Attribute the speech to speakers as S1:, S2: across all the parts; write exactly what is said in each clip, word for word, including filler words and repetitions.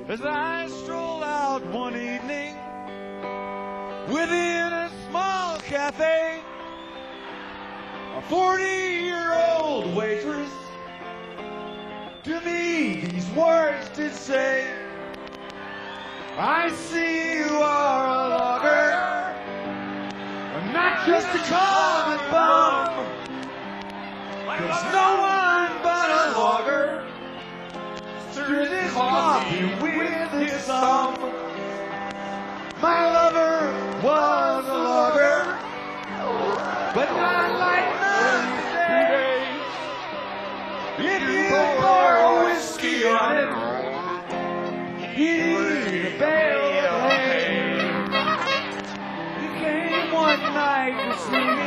S1: as I strolled out one evening within a small cafe. A forty-year-old waitress to me these words did say, I see you are a logger, not just a common bum. There's no one but a logger through this coffee with his thumb. My lover was a logger, but not like none today. If you pour whiskey on it, he'd a bale of hay. He came one night to see me.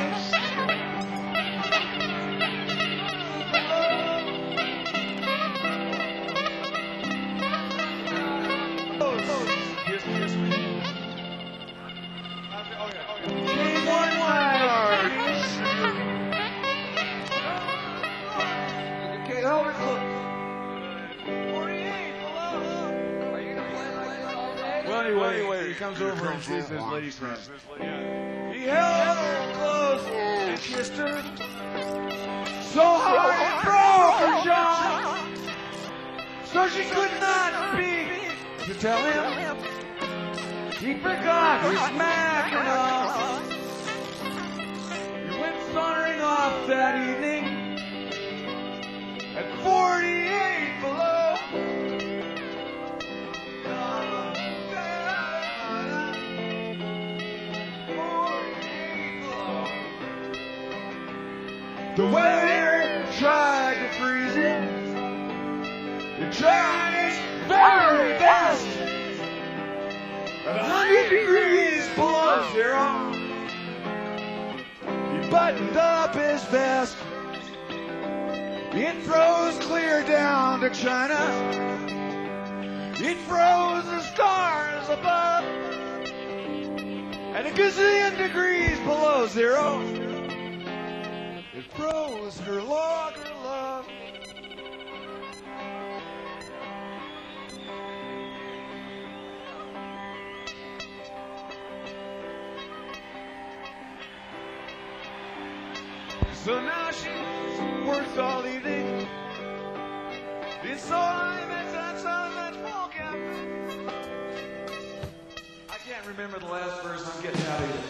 S1: Well, anyway, anyway, he comes over and sees his lady friend. He held her close and kissed her so hard it broke her jaw, so she could not speak to tell him he forgot his mackinaw. He went sauntering off that evening at forty-eight below. The weather tried to freeze him. It tried its very best. At a hundred degrees below zero, he buttoned up his vest. It froze clear down to China. It froze the stars above. At a gazillion degrees below zero, it froze her logger love. So now she works all evening. It's all I'm at that time at Fall Cafe. I can't remember the last verse. I'm getting out of here.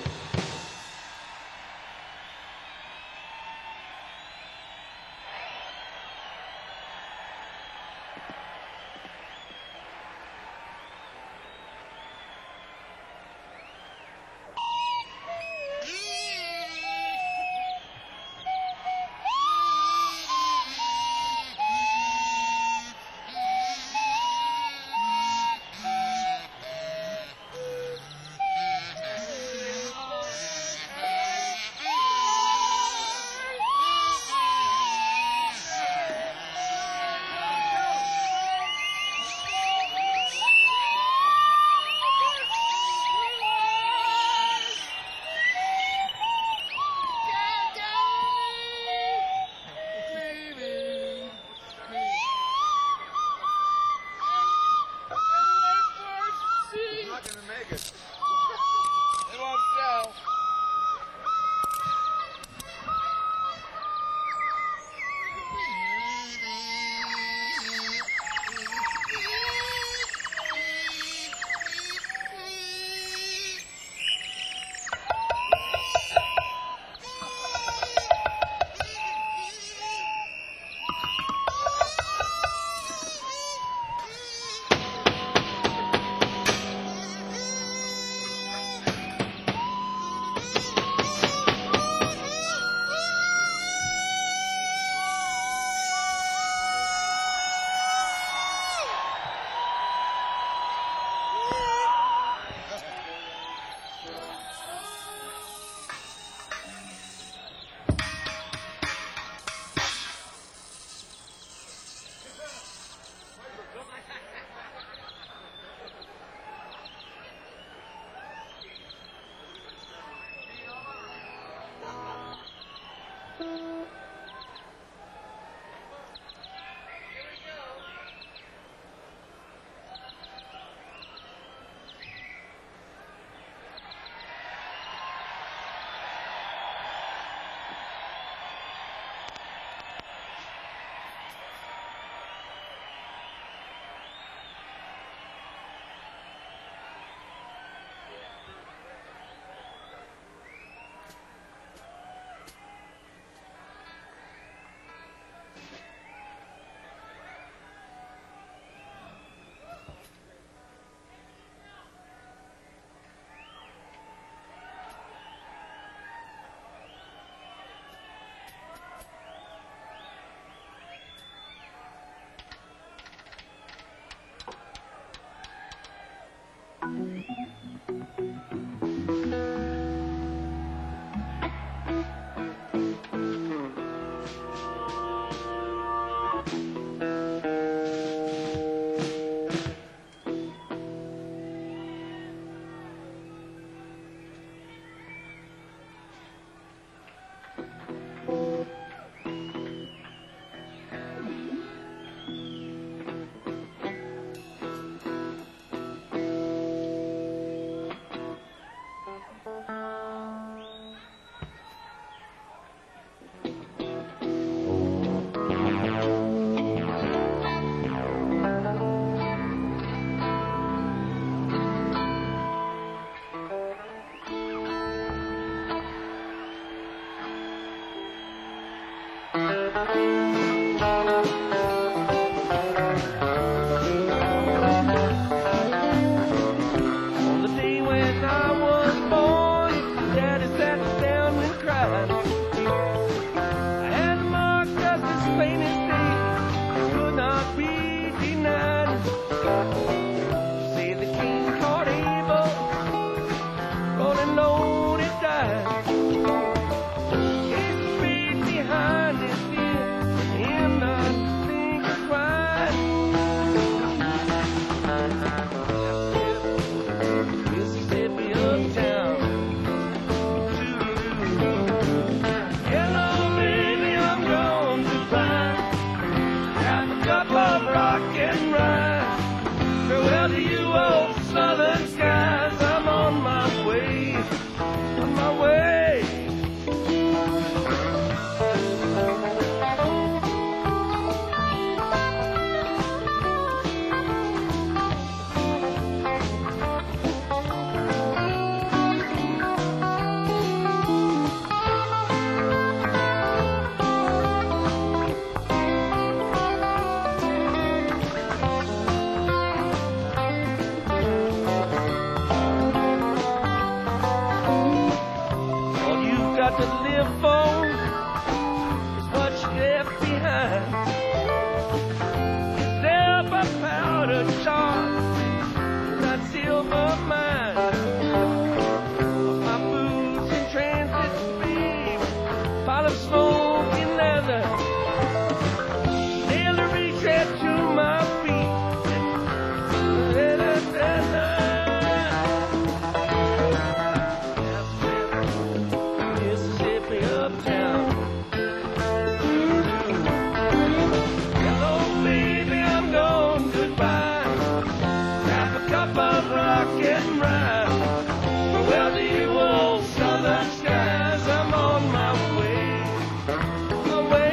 S2: On the day when I was born, Daddy sat down and cried. I had a mark just as plain as day, could not be denied. Say the king caught Abel, rolling loaded dice. He's the faith behind his fear, him not thinking twice. Mississippi uptown. Hello, baby, I'm going to find half a cup of rock and rye. Farewell to you, old southern skies. I'm on my way, on my way. All you've got to live for is what you left behind. Silver powder shot, not silver mine. Of my boots in transit speed, pile of smoking leather, nail a retread to my feet. Mississippi uptown. Hello, baby, I'm going goodbye. Half a cup of rock and rye. Farewell to you, old southern skies. I'm on my way, on my way.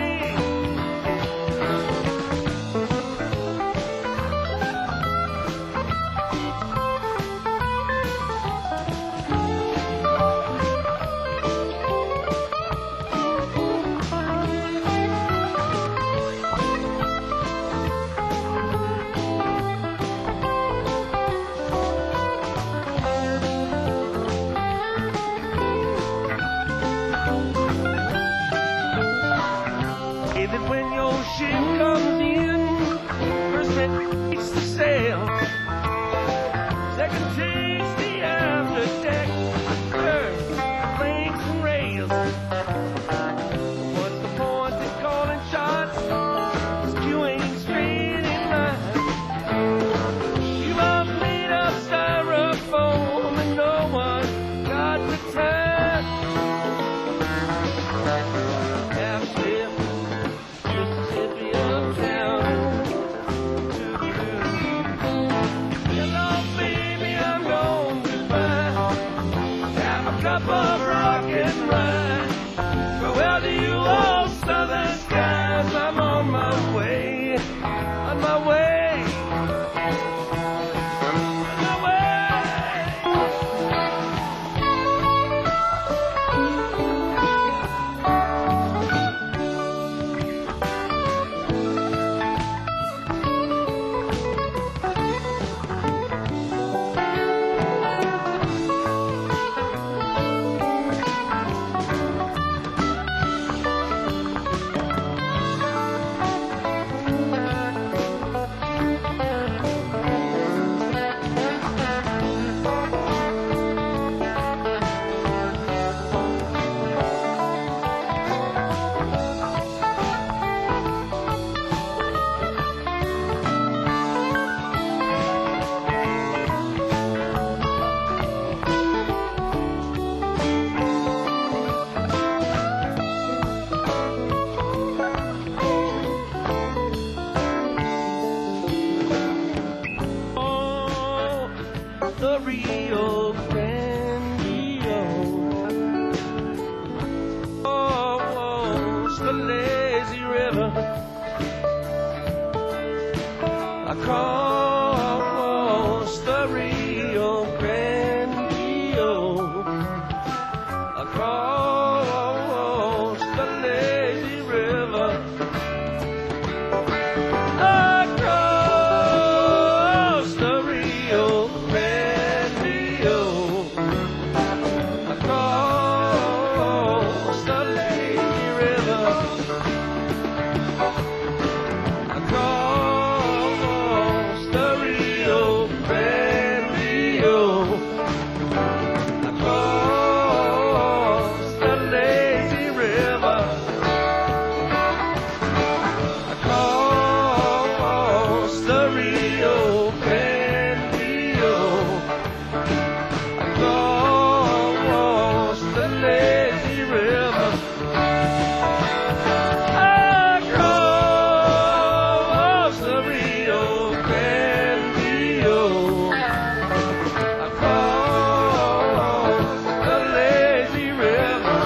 S2: Say that when your ship comes in, first it takes the sail, second takes the after deck, third planks and rails. What's the point in calling shots? 'Cause you ain't straight in line. You are made of styrofoam and no one got the time. Half slip, Mississippi uptown. Hello, baby, I'm going goodbye. Have a cup of rock and rye. Farewell to you, old southern skies. I'm on my way, on my way, on my way. the Rio Grande. Oh, oh, it's the lazy river across the Rio Grande, across the lazy river, across the Rio Grande, across the lazy river, across the Rio Grande, across the lazy river, across the Rio Grande, across the lazy river, across the Rio Grande, across the lazy river.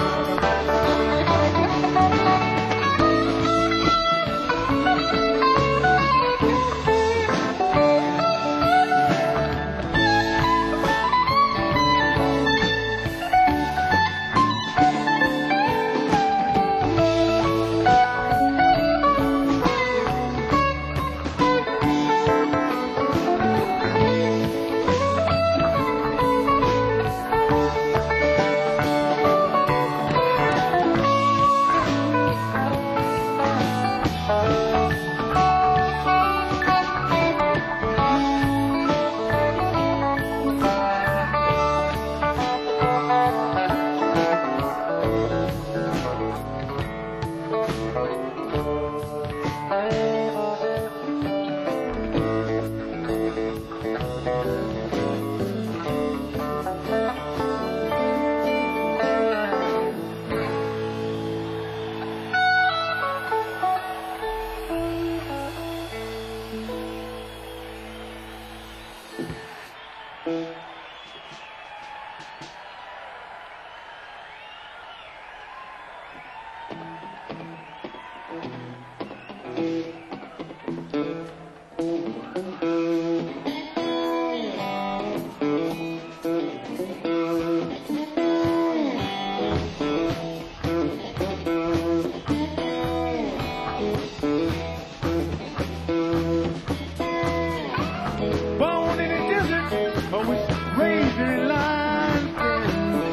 S1: Born in a desert, I was raised in a lion's den.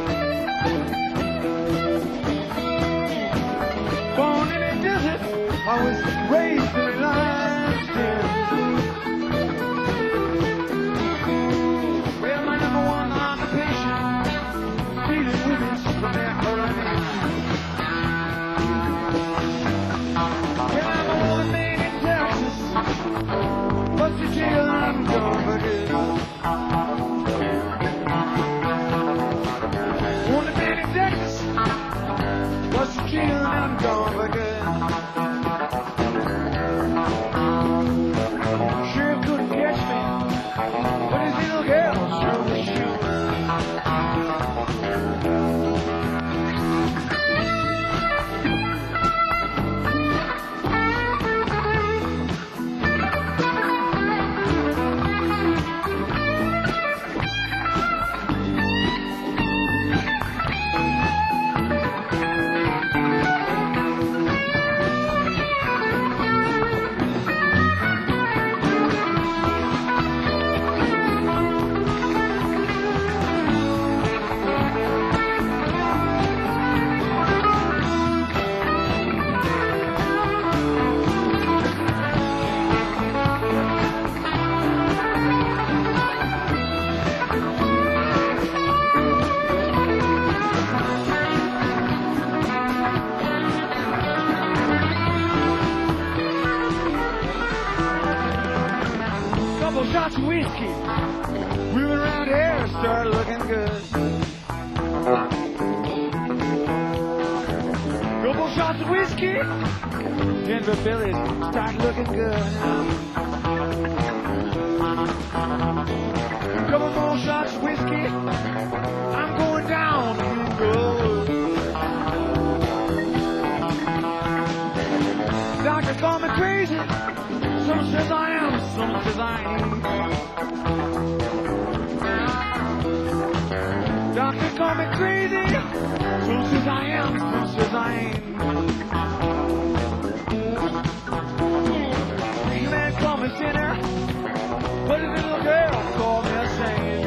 S1: Born in a desert, I was raised in a lion's den. Well, my number one occupation, feeding women from their coronation. Well, I'm a woman made in Texas, but you jail I'm gone for good. Woman made in Texas, but you jail I'm gone for good. Sheriff couldn't catch me, but his little girl sure was sure. Couple shots of whiskey, we went around here and started looking good. Couple shots of whiskey, Denver Billy started looking good. Couple more shots Some says I ain't. Doctor call me crazy. Some says I am. Some says I ain't. Man call me sinner. But a little girl call me a saint.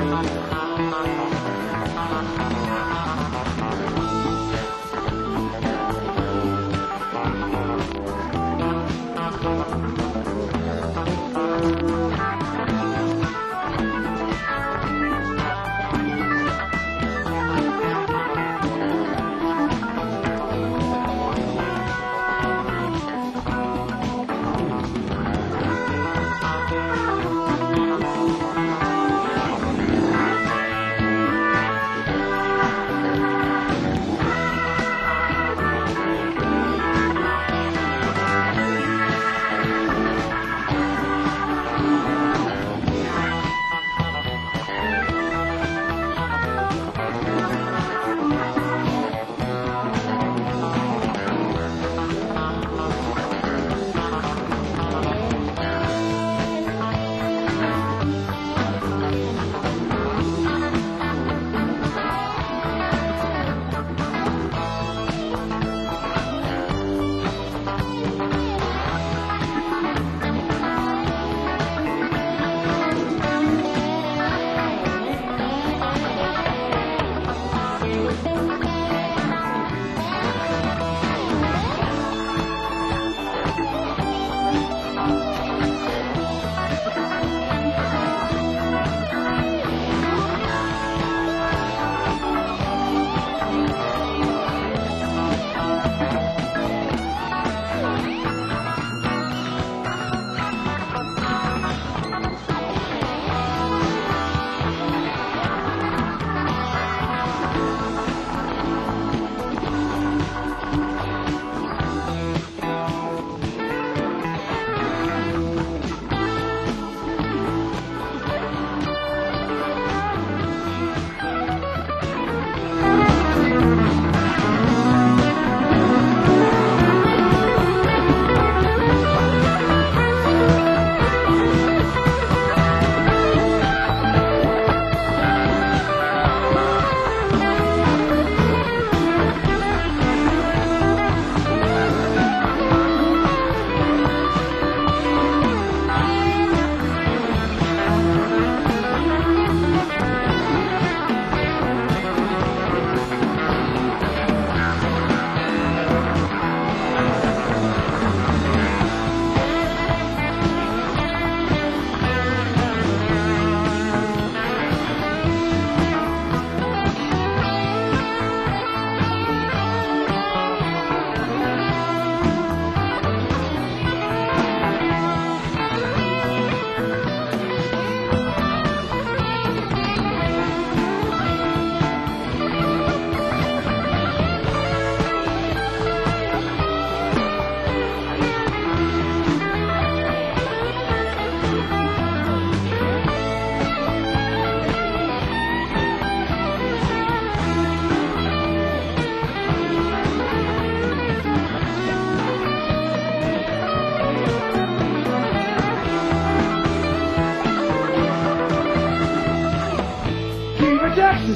S1: Texas,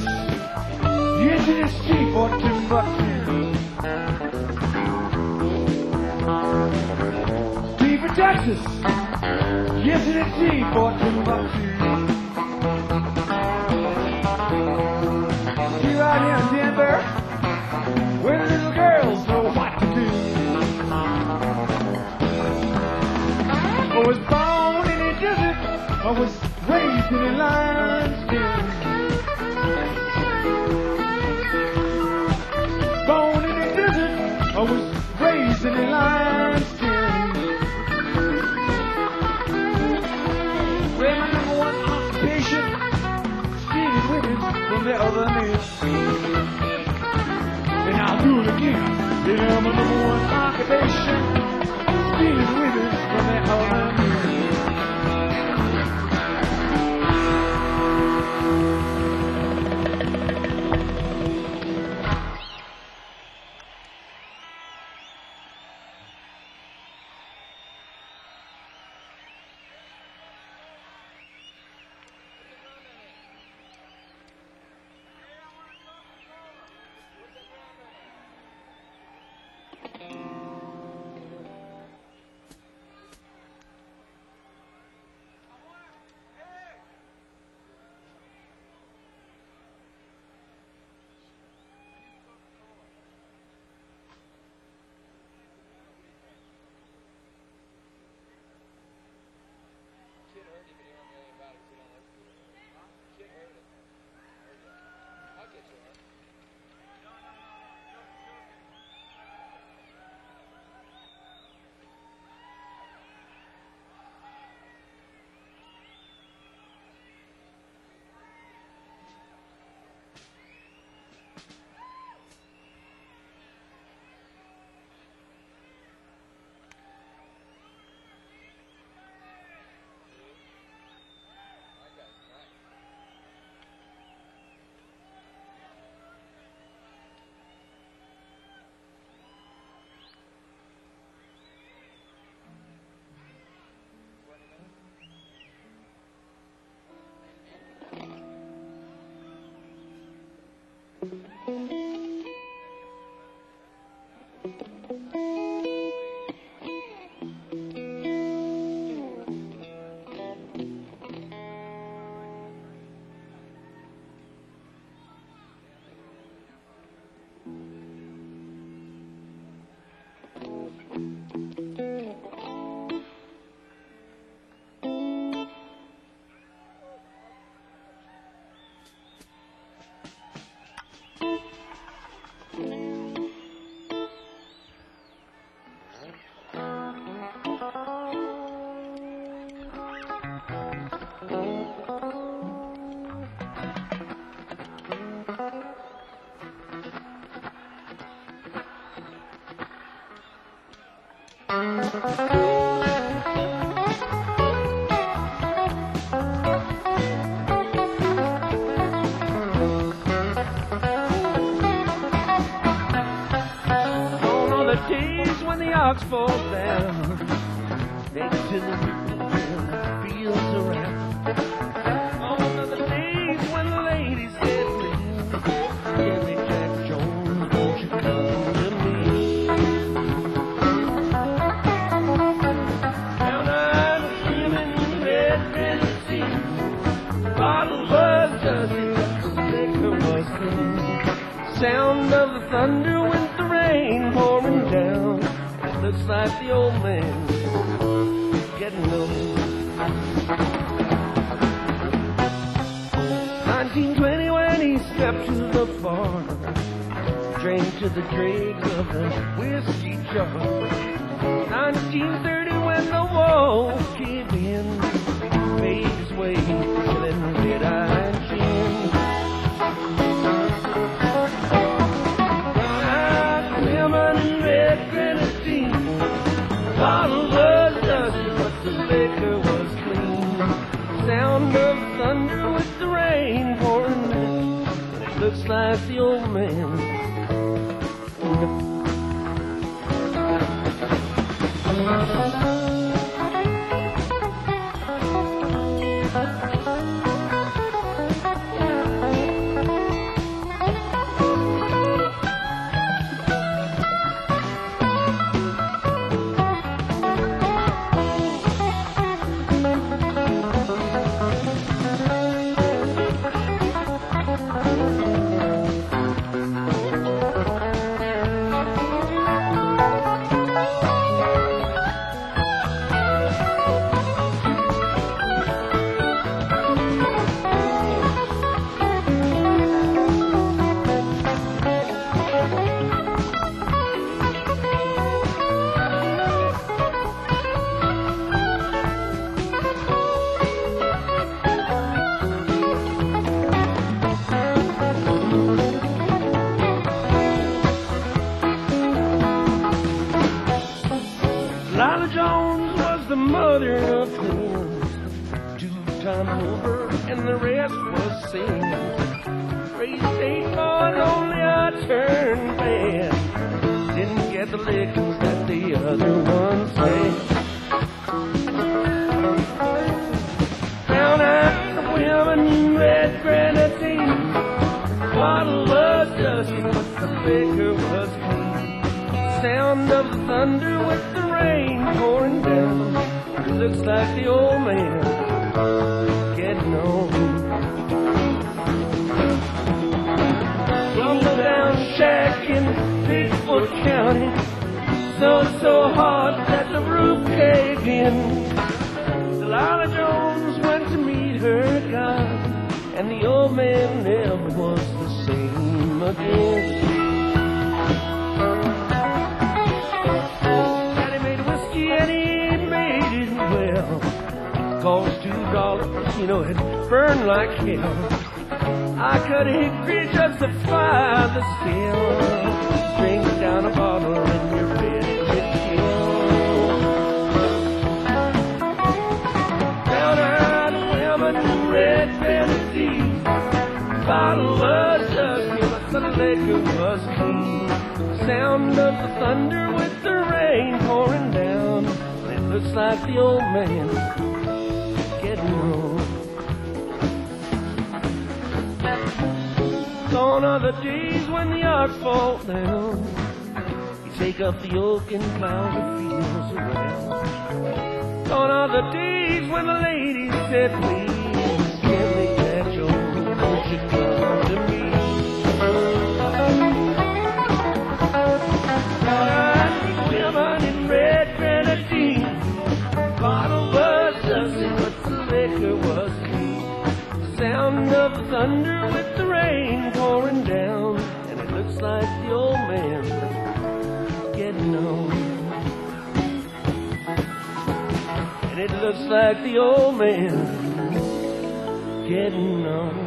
S1: yes it is cheap for Timbuktu. Deep in Texas, yes it is cheap for Timbuktu. Here out here in Denver, where the little girls know what to do. I was born in a desert, I was raised in a lion's den. Born in a desert, I was raised in a lion's den. Well, my number one occupation, stealing women from the other men. And I'll do it again. Yeah, my number one occupation, stealing women from the other men.
S2: Gone are the days when the ox falls down, next to the fields around. Gone are the days when the lady said, "Jerry Jack Jones, won't you come to me?" Down at the Freeman Red Tennessee, bottle was dusty, the liquor was clean. Sound of the thunder with the rain pouring down. It looks like the old man's getting old. nineteen twenty when he stepped to the bar, drank to the dregs of the whiskey jar. nineteen thirty when the walls caved in, made his way to them red-eyed chins. Bottle was dusty, but the liquor was clean. Sound of thunder with the rain pouring down, and it looks like the old man. Lila Jones was the mother of twins, two times over, and the rest was sin. Raised eight boys, only I turned bad. Didn't get the lickings that the other ones had. Down at the women, red grenadine, bottle was dusty, but the liquor was clean. Sound of the thunder with the rain pouring down, it looks like the old man getting on. Rumble down shack in Bigfoot County, so so hard that the roof caved in. Lila Jones went to meet her God, and the old man never was the same again. And he made it well. It cost two dollars, you know, it burned like hell. I cut a hickory just to fire the steel. Drink down a bottle and you're ready to kill. Down at the women in red Tennessee, bottle was dusty, but the liquor was clean. Sound of the thunder with the rain pouring down, it looks like the old man getting old. Gone On other days when the odds fall down, you take up the yoke and plow the fields around. On other days when the lady said, please, can't make that joke, won't you come to me? Women in red grenadine, bottle was dusty, but the liquor was clean. The sound of thunder with the rain pouring down, and it looks like the old man getting on. And it looks like the old man getting on.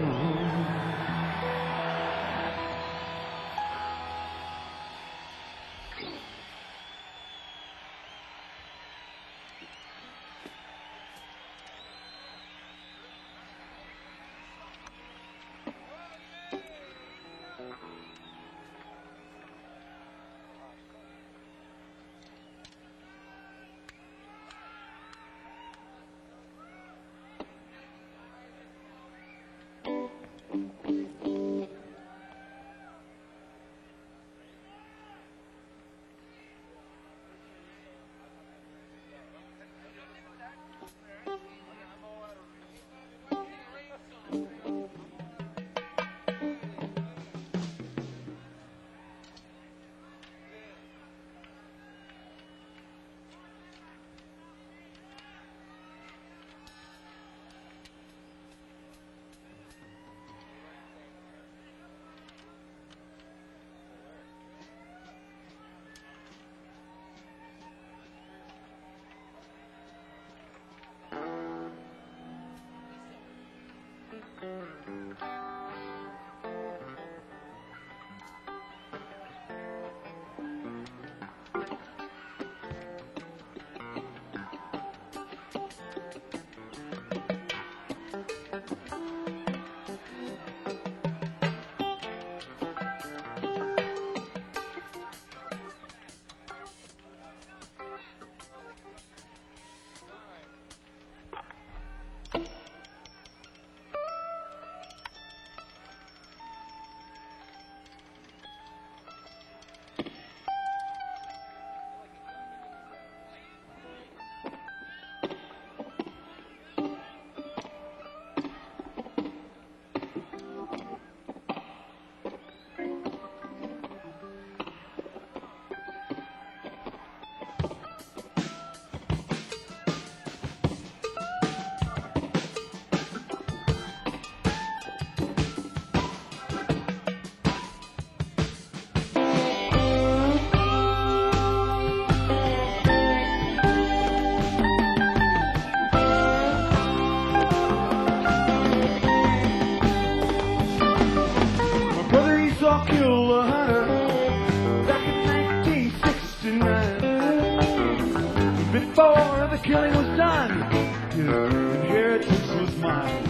S1: Before the killing was done, his inheritance was mine.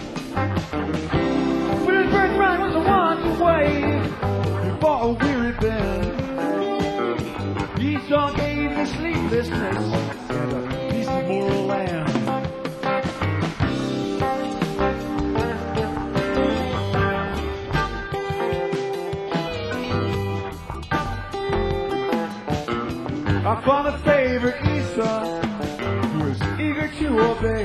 S1: But his birthright was a once away, before a weary bend. Esau gave me sleeplessness and a piece of moral land. Our father favored Esau, who was eager to obey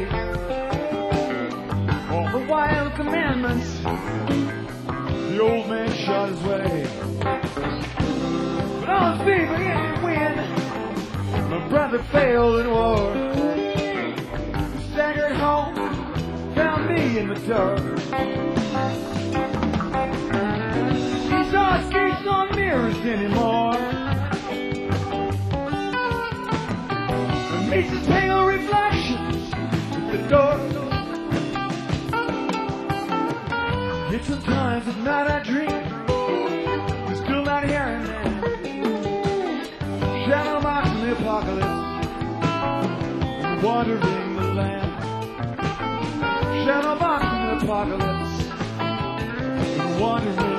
S1: all the wild commandments the old man shot his way. But all his people didn't win. My brother failed in war. He staggered home, found me in the dark. Esau skates on mirrors anymore. Meets his pale reflections at the door. Yet sometimes at night I dream there's still not here and there. Shadow box in the apocalypse, wandering the land. Shadow box in the apocalypse, wandering the land.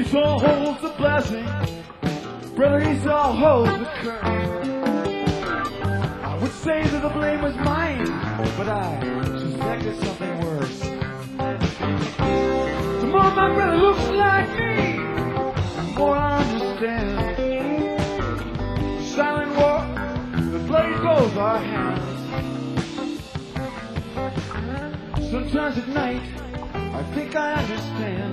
S1: Esau holds the blessing, brother Esau holds the curse. I would say that the blame was mine, but I suspected something worse. The more my brother looks like me, the more I understand. Silent war, the bloody blows our hands. Sometimes at night, I think I understand.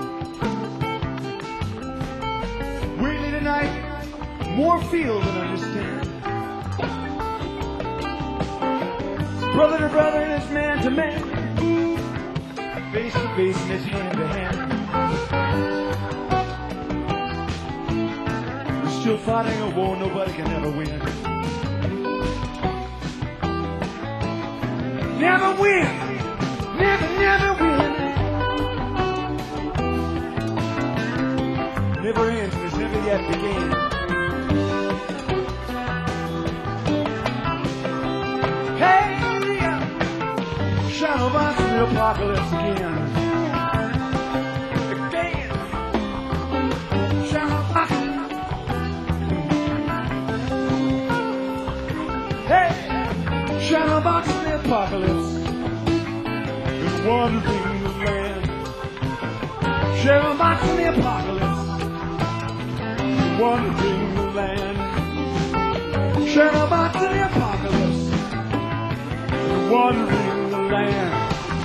S1: Really tonight, more feel than understand. Brother to brother and it's man to man, face to face and it's hand to hand. We're still fighting a war nobody can ever win. Never win, never, never win. Never ends, it's never yet began. Shadow box in the apocalypse again. Again. Shadow box. Hey, shadow box in the apocalypse. It's wandering the land. Shadow box in the apocalypse. Wandering the land. Shadow box in the apocalypse. Wandering the land.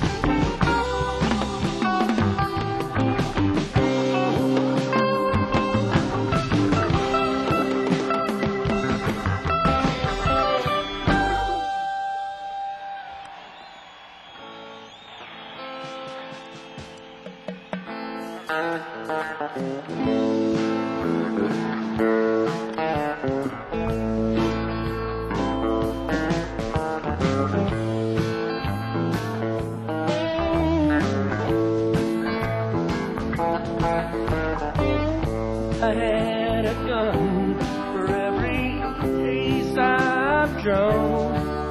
S2: I had a gun for every ace I've drawn.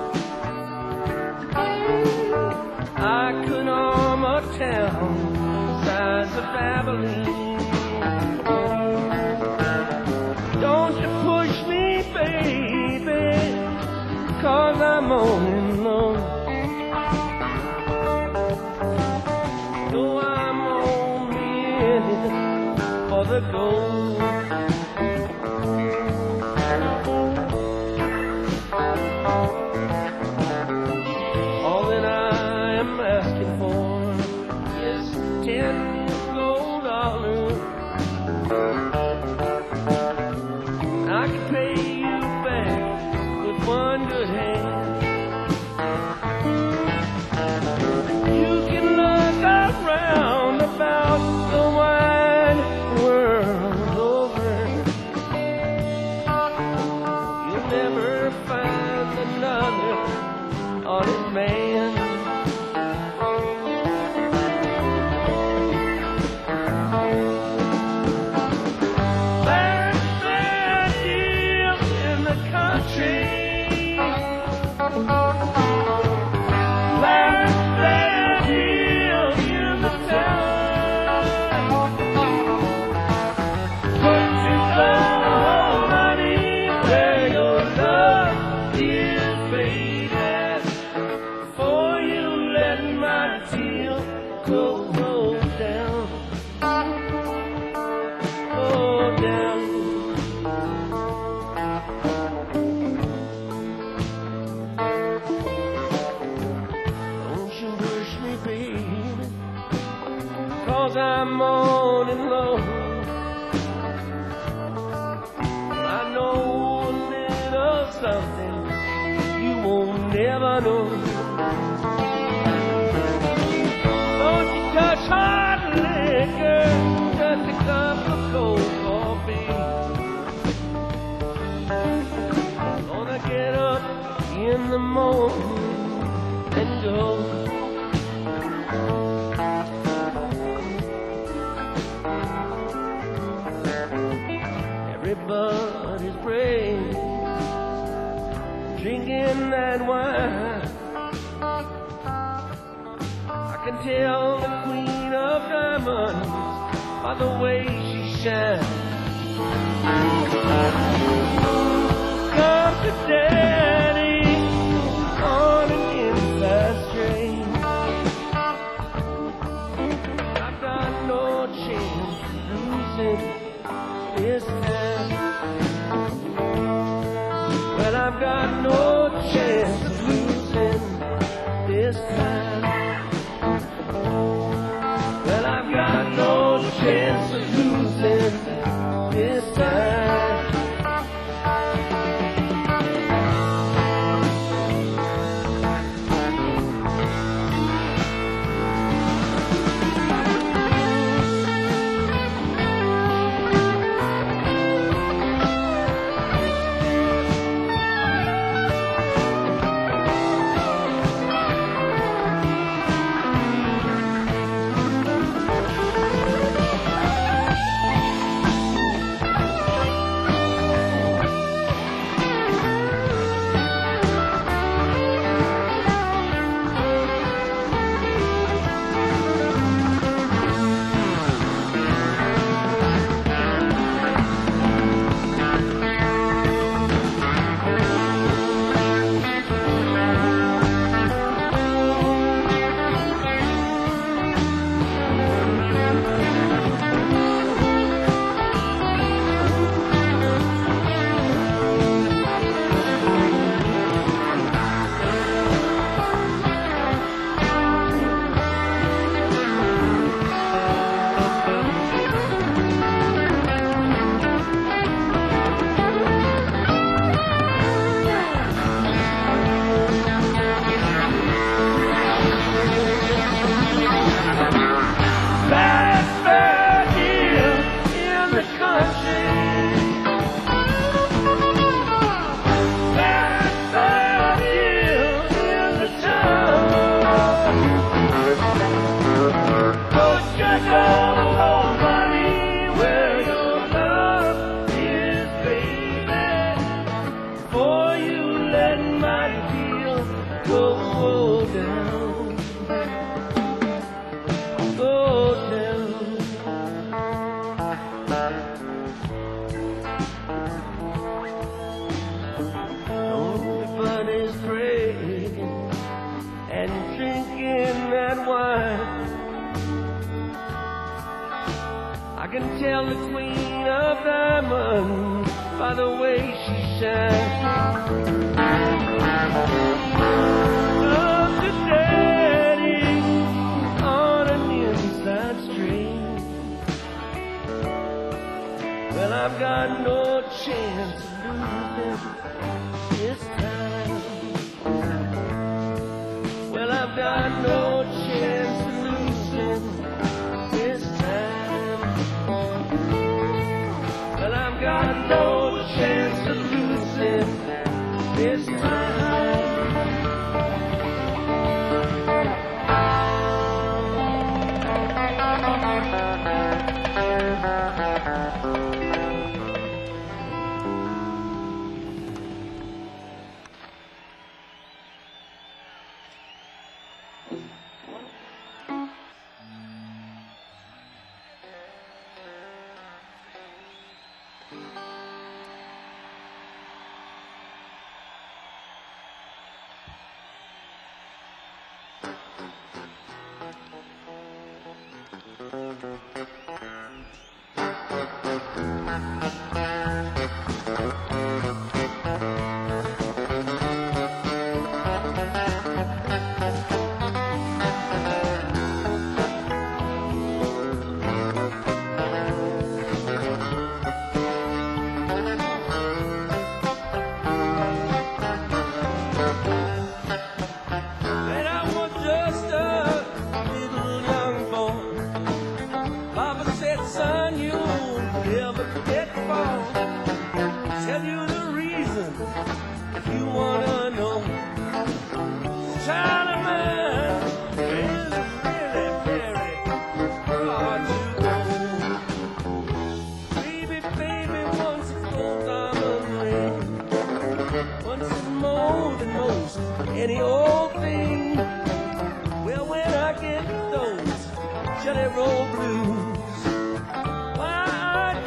S2: I could arm a town the size of Abilene. Don't you push me, baby, 'cause I'm on low. Though I'm only in it for the gold. All that I am asking for is ten gold dollars. I can pay you back with one good hand. You can look around about the wide world over. You'll never find another honest man. There's bad deals in the country. There's bad deals in the town. But you go, honey, where your love is, baby, before you let my deal go, go down, go down. Don't you push me, baby, 'cause I'm on and low. I know a little something you won't never know. Don't you touch hard liquor, just a cup of cold coffee. Gonna get up in the morning and go. Everybody's brave, drinking that wine. I can tell the Queen of Diamonds by the way she shine. Come to Daddy on an inside train. I've got no chance of losing this time. Well, I've got no chance of losing this time. Well, I've got no chance of losing this time. I can tell the queen of diamonds by the way she shines. Up to Daddy on an inside street. Well, I've got no chance of losing this time. Well, I've got no chance of losing this time. Well, I've got no chance of losing this time. Any old thing. Well, when I get those jelly roll blues, why I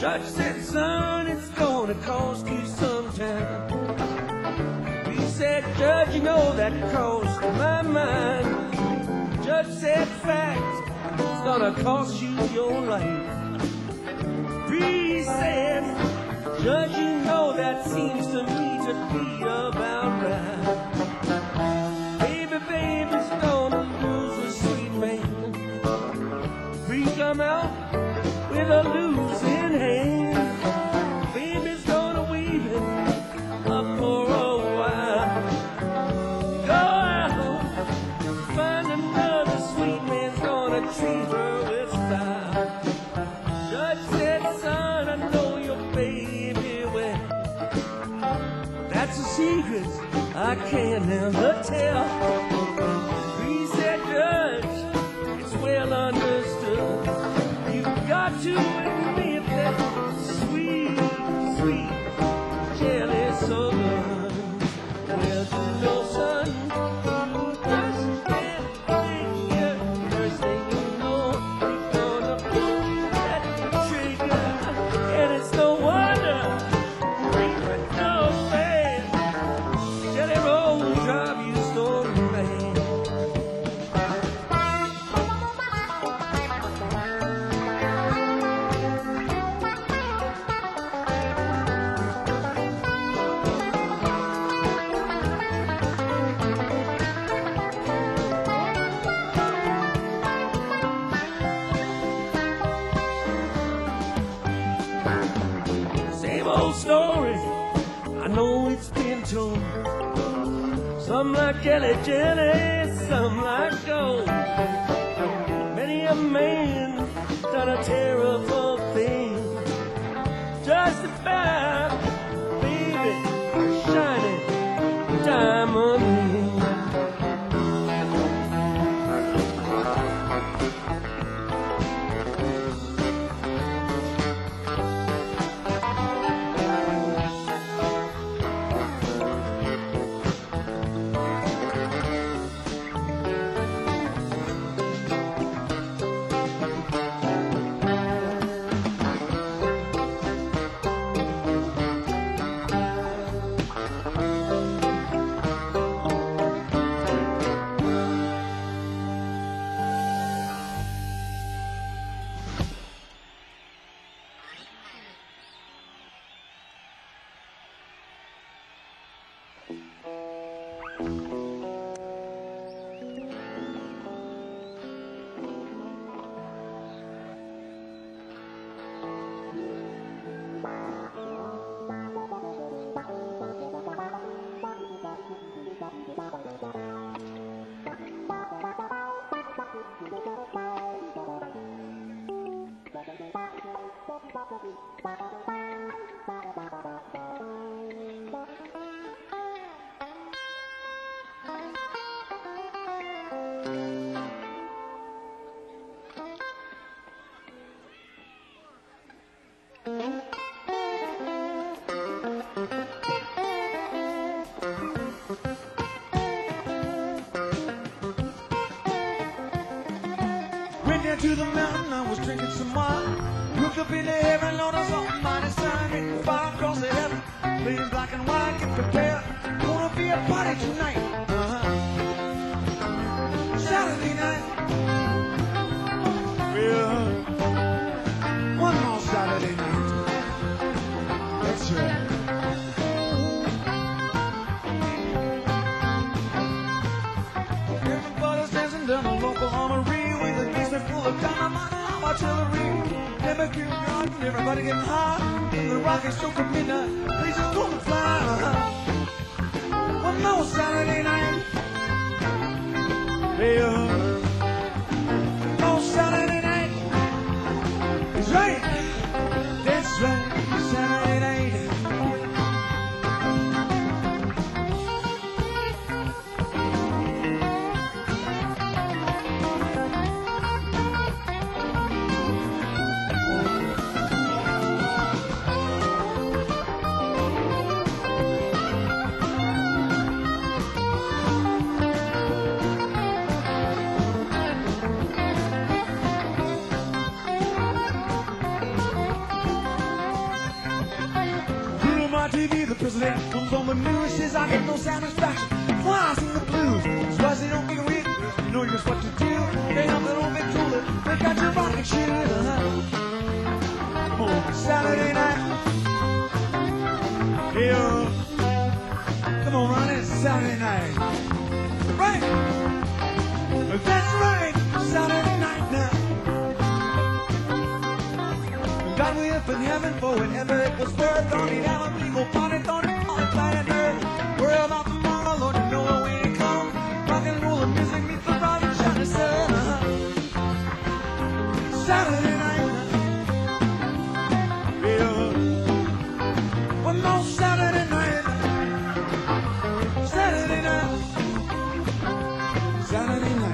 S2: Judge said, son, it's gonna cost you some time. We said, Judge, you know that crossed my mind. Judge said, fact, it's gonna cost you your life. We said, Judge, you know that seems to me to be about right. Baby, baby's gonna lose a sweet man. We come out with a losing hand. Baby's gonna weave it up for a while. Go out, find another sweet man's gonna treat her with style. Judge said, son, I know your baby well. That's a secret I can never tell. We said, Judge, it's well understood. You've got to admit that sweet, sweet, jealous of love. Well, you know, son, you just can't figure. First thing you know, you're gonna pull that trigger. And it's no wonder, breathing no man. Jelly roll drive you stormy man. Same old story, I know it's been told. Some like jelly, jelly, some like gold. Many a man done a terrible thing just about, baby, shining diamond ring.
S1: Went down to the mountain, I was drinking some wine. Looked up into heaven, Lord, I saw a mighty sign. Written fire across the heaven, playing black and white, get prepared. Gonna be a party tonight. Uh-huh. Saturday night. Well, one more Saturday night. That's right. Everybody's dancing down the local armory with a basement full of dynamite and artillery. Never get rock and everybody getting hot. And the rockets stroke at midnight. Place is gonna fly. Uh-huh. One more Saturday night. Yeah. One more Saturday night. That's right. That's right. Saturday night. president comes on the news, says I get no satisfaction. Why I sing the blues? So I say don't be weird. You know just what to do. They have their own big cooler. They got your rocking shoes. Come on, Saturday night. Hey, uh, come on, Ronnie, it's Saturday night. Right? That's right, Saturday night now. God, we up in heaven for whatever it was worth. Don't need have a legal party, don't need all the planet Earth. Worry about tomorrow, Lord, you know when we come. Rock and roll and music meets the rising shining sun. Saturday night. Yeah. One more Saturday night. Saturday night. Saturday night.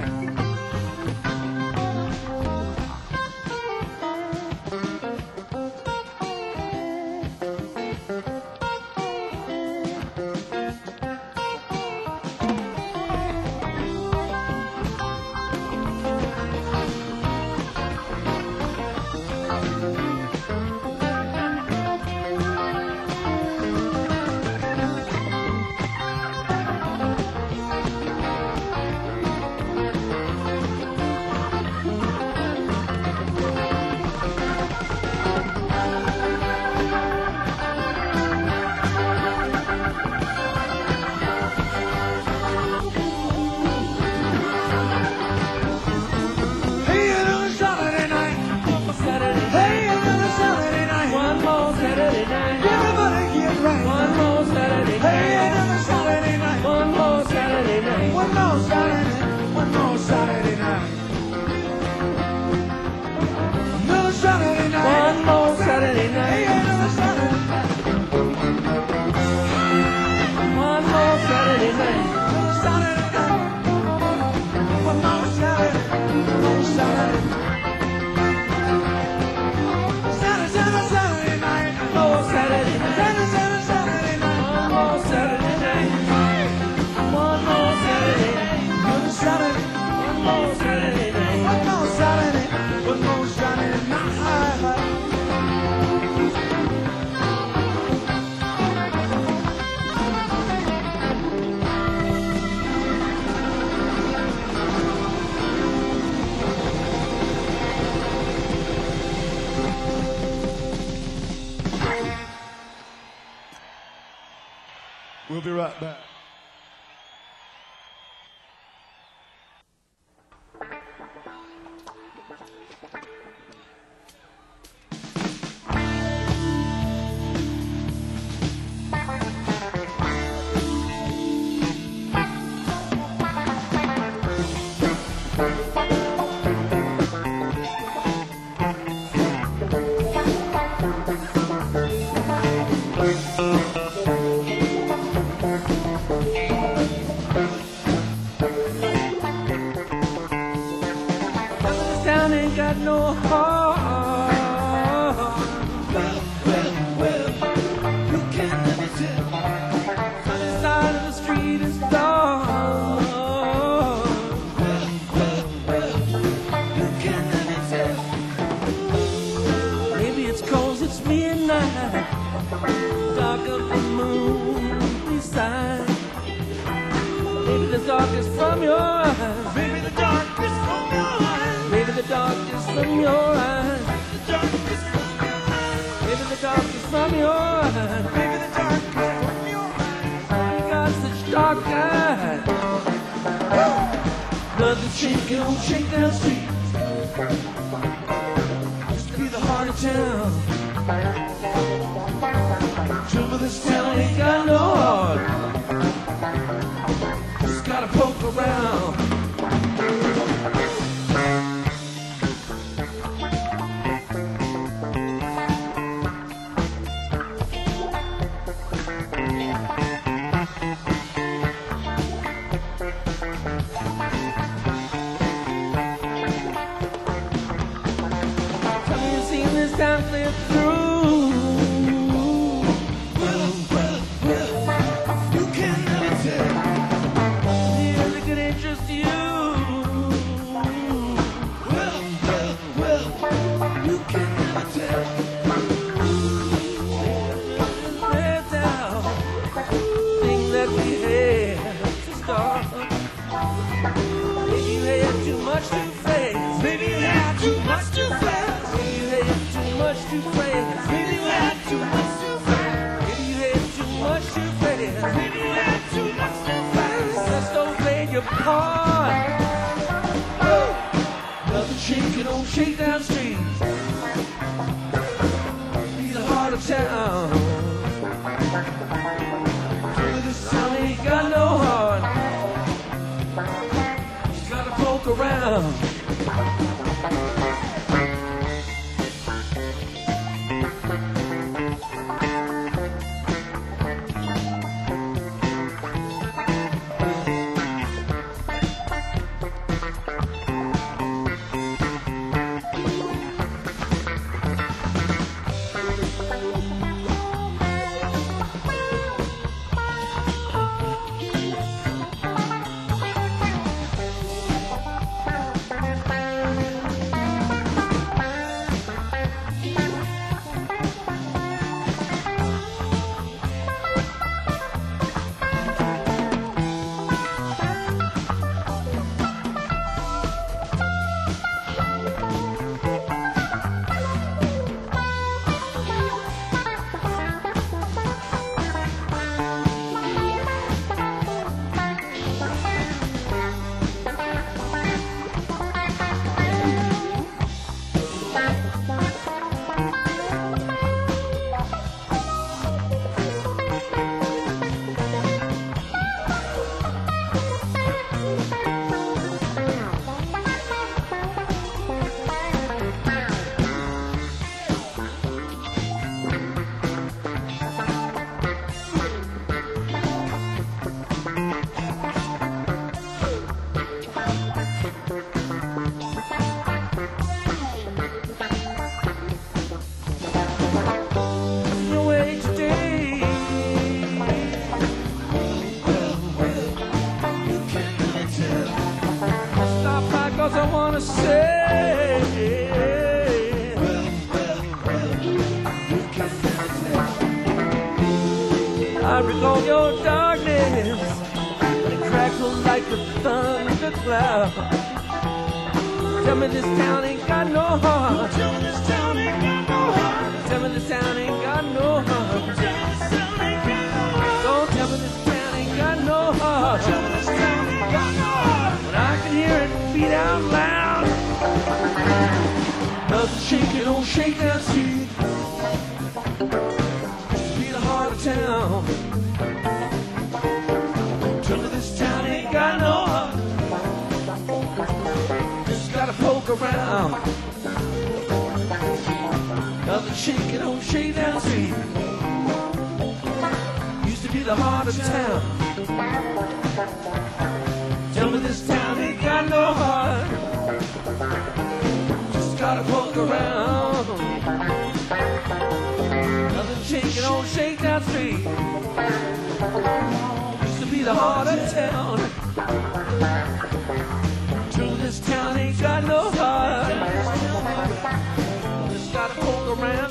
S1: We'll be right back.
S2: No heart. Well, well, well, you can never tell. Sunny side of the street is dark. Well, well, well, you can never tell. Maybe it's 'cause it's midnight, dark of the moon beside. Maybe the darkest from your eyes. Maybe the darkest from your eyes. Maybe the darkest from your eyes. Maybe the darkest from your eyes. Maybe the darkest from your eyes. You got such dark eyes. Blood that's shaking on Shakedown Street. Used to be the heart of town. Trouble this town ain't got no heart. Just gotta poke around. Time slip through. Well, well, well, you can never tell. Here's a good interest to you. Well, well, well, you can never tell. Lay down. Maybe you had too much too fast.
S1: Maybe you had too much too fast.
S2: Maybe you had too much too fast.
S1: Maybe you had too much too fast.
S2: Maybe you had too much too fast.
S1: Maybe you had too much too fast.
S2: Just don't play your part. Nothing shaking on Shakedown Street. Be the heart of town. This town ain't got no heart. You gotta poke around. I wanna say, well, well, well, you can I recall your darkness, and it crackled like a thundercloud. Tell me this town ain't got no heart. Tell me this town ain't got no heart. Tell me this town ain't got no heart. Don't tell me this town ain't got no heart. Tell me this town ain't got no heart. When I can hear it beat out loud. Nothing shaking on Shakedown Street. Used to be the heart of town. Tell me this town ain't got no heart. Just gotta poke around. Nothing shaking on Shakedown Street. Used to be the heart of town. Tell me this town ain't got no heart. Just gotta poke around. Nothing shaking on Shakedown Street. Used to be the heart of town. Till this town ain't got no heart. Just gotta poke around.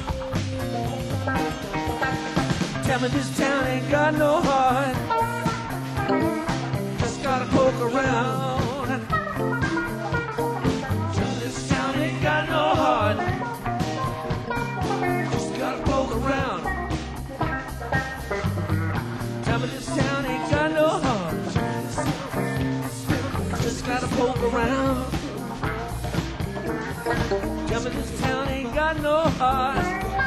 S2: Tell me this town ain't got no heart. Just gotta poke around. Till this town ain't got no heart. Just gotta poke around. Tell me this town ain't got no heart. Just gotta poke around. Tell me this town ain't got no heart.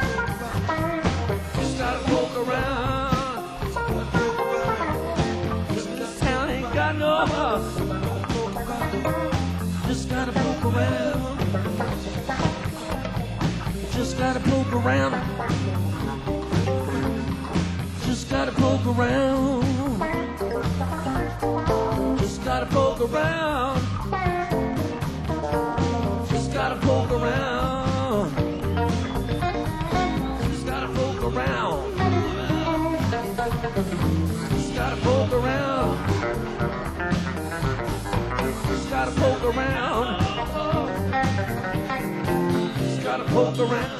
S2: Just gotta poke around. This town ain't got no heart. Just gotta poke around. Just gotta poke around. Just gotta poke around. Just gotta poke around. Just gotta poke around. Just gotta poke around. Just gotta poke around. Just gotta poke around. Just gotta poke around.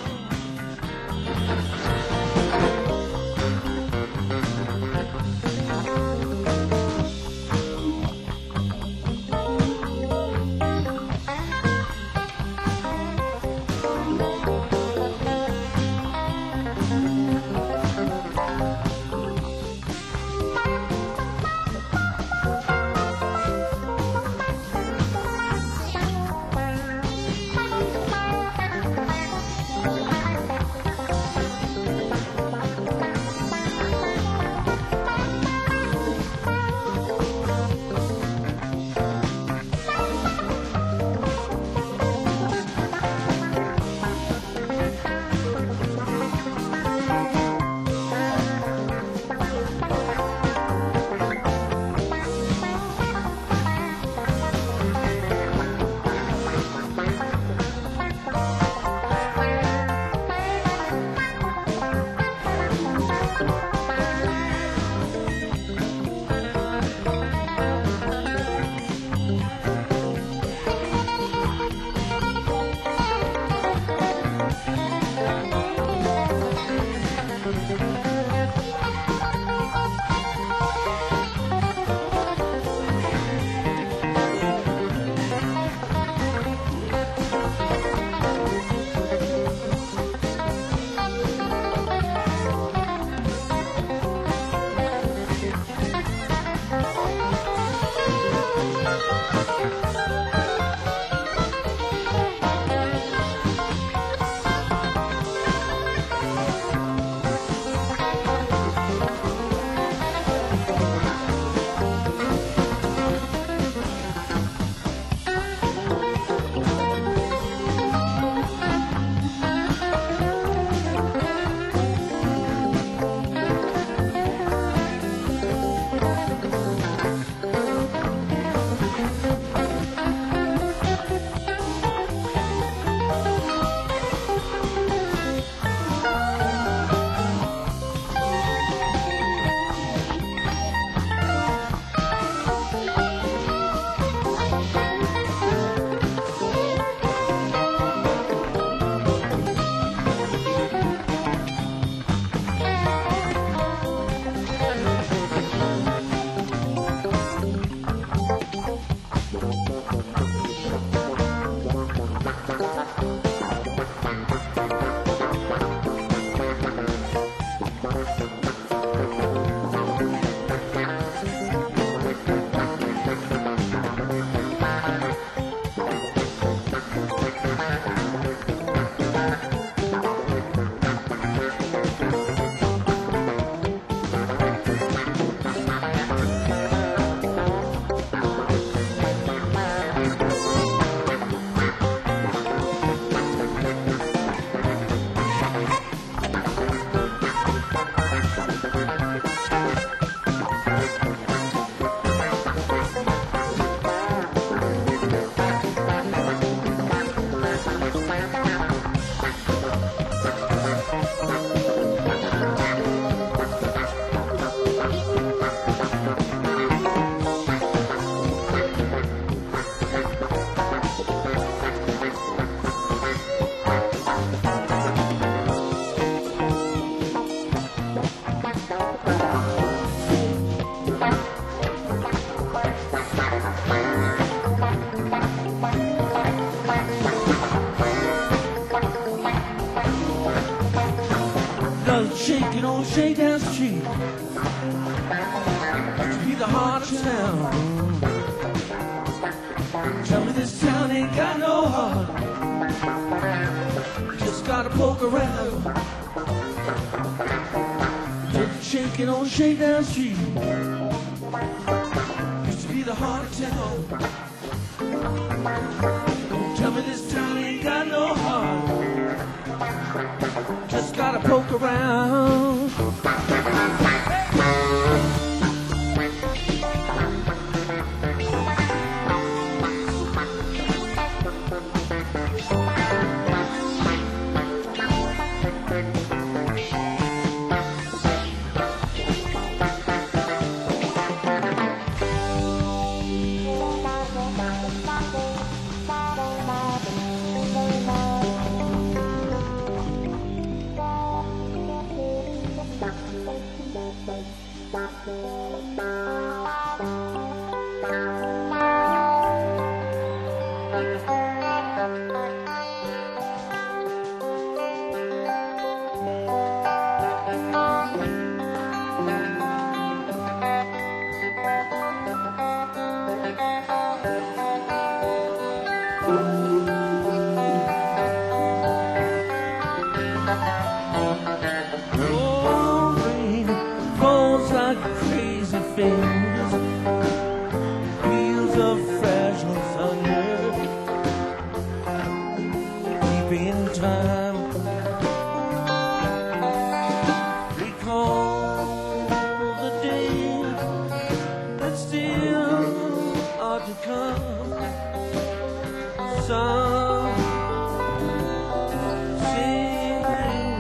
S2: Shakedown Street to be the heart of town. Tell me this town ain't got no heart. Just gotta poke around. Just shaking on Shakedown Street used to be the heart of town. Don't tell me this town ain't got no heart. Just gotta poke around. Fingers, wheels of fragile thunder, keeping time. Recall the days that still are to come. Some singing,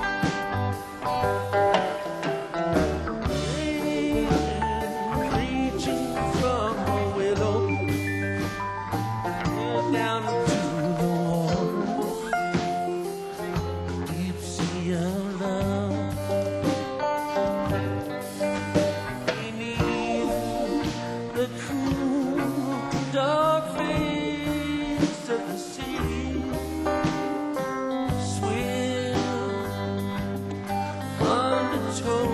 S2: down to the water, deep sea of love. Beneath the cool, dark face of the sea, swim undertow.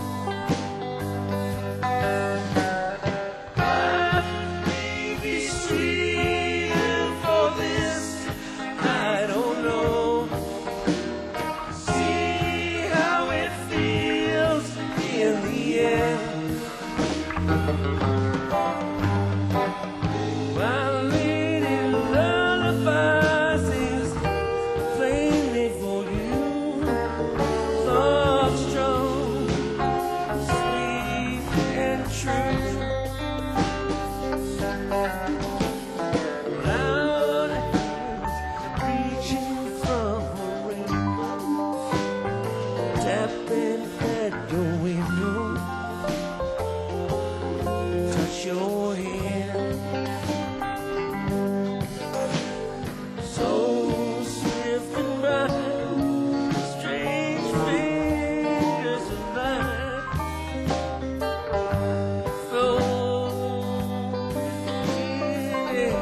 S2: My lady lullaby sings plainly for you, soft, strong, sweet and true. Loud hands reaching from a rainbow, tapping at your window. Touch your hand, so swift and bright, strange fingers of light flow in air.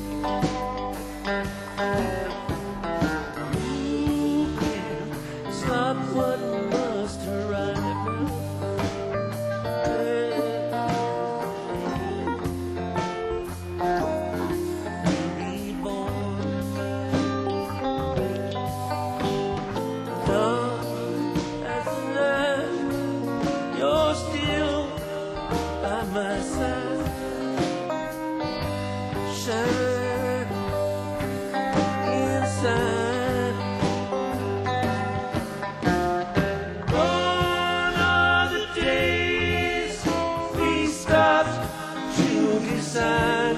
S2: Ooh, yeah, it's not what must arrive now. You're still by my side, shine inside. Gone are the days we stopped to decide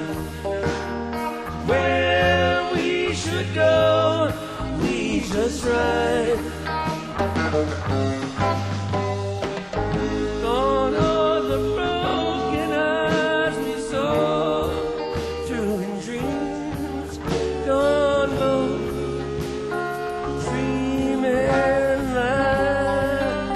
S2: where we should go. We just ride. Gone are the broken eyes we saw through in dreams. Gone, gone, dream and lie.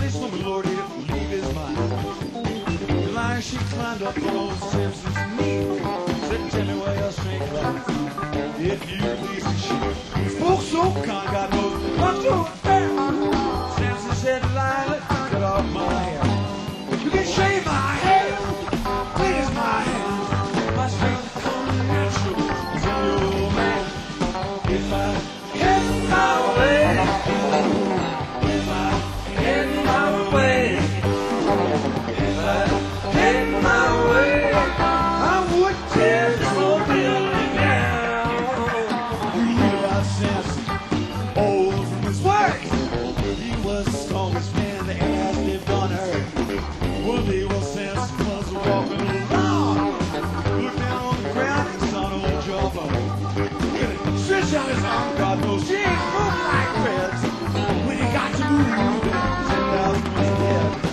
S1: It's no Lord, he'll leave his mind. The lion, she climbed up on old Simpson's knee. Said, tell me where your strength lies. If you please the sheep. Spoke so kind, God knows I'm too fair. Simpson said, lion, let me cut off my hair. You can shave my head. Please my hand. My strength comes natural. It's in your man. If I get my way, if I get my way, if I get my way, I would tear this whole building down. You hear about Samson, old from his work. He was the strongest man that has lived on earth. One day while Samson was walking along, looked down on the ground and saw an old jawbone. Stretch out his arm, God knows she ain't moving like reds. When he got to move, ten thousand was dead.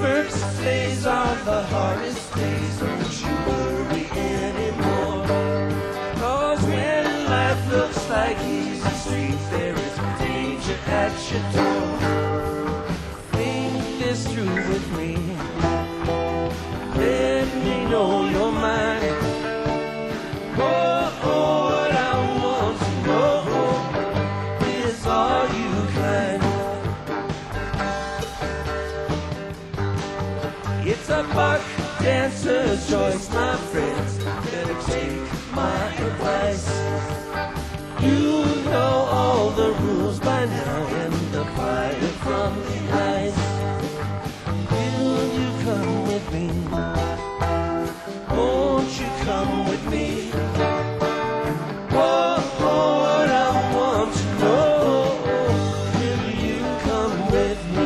S2: First days are the hardest days, don't you worry anymore. Cause when life looks like easy streets, there is danger at your door. Think this through with me, let me know your mind. Oh, oh, what I want to know is, are you kind? It's a buck dancer's choice, my friends. Better take my advice. You know all the rules by now, and the fire from the ice. Will you come with me? Won't you come with me? Oh, oh, what I want to know, will you come with me?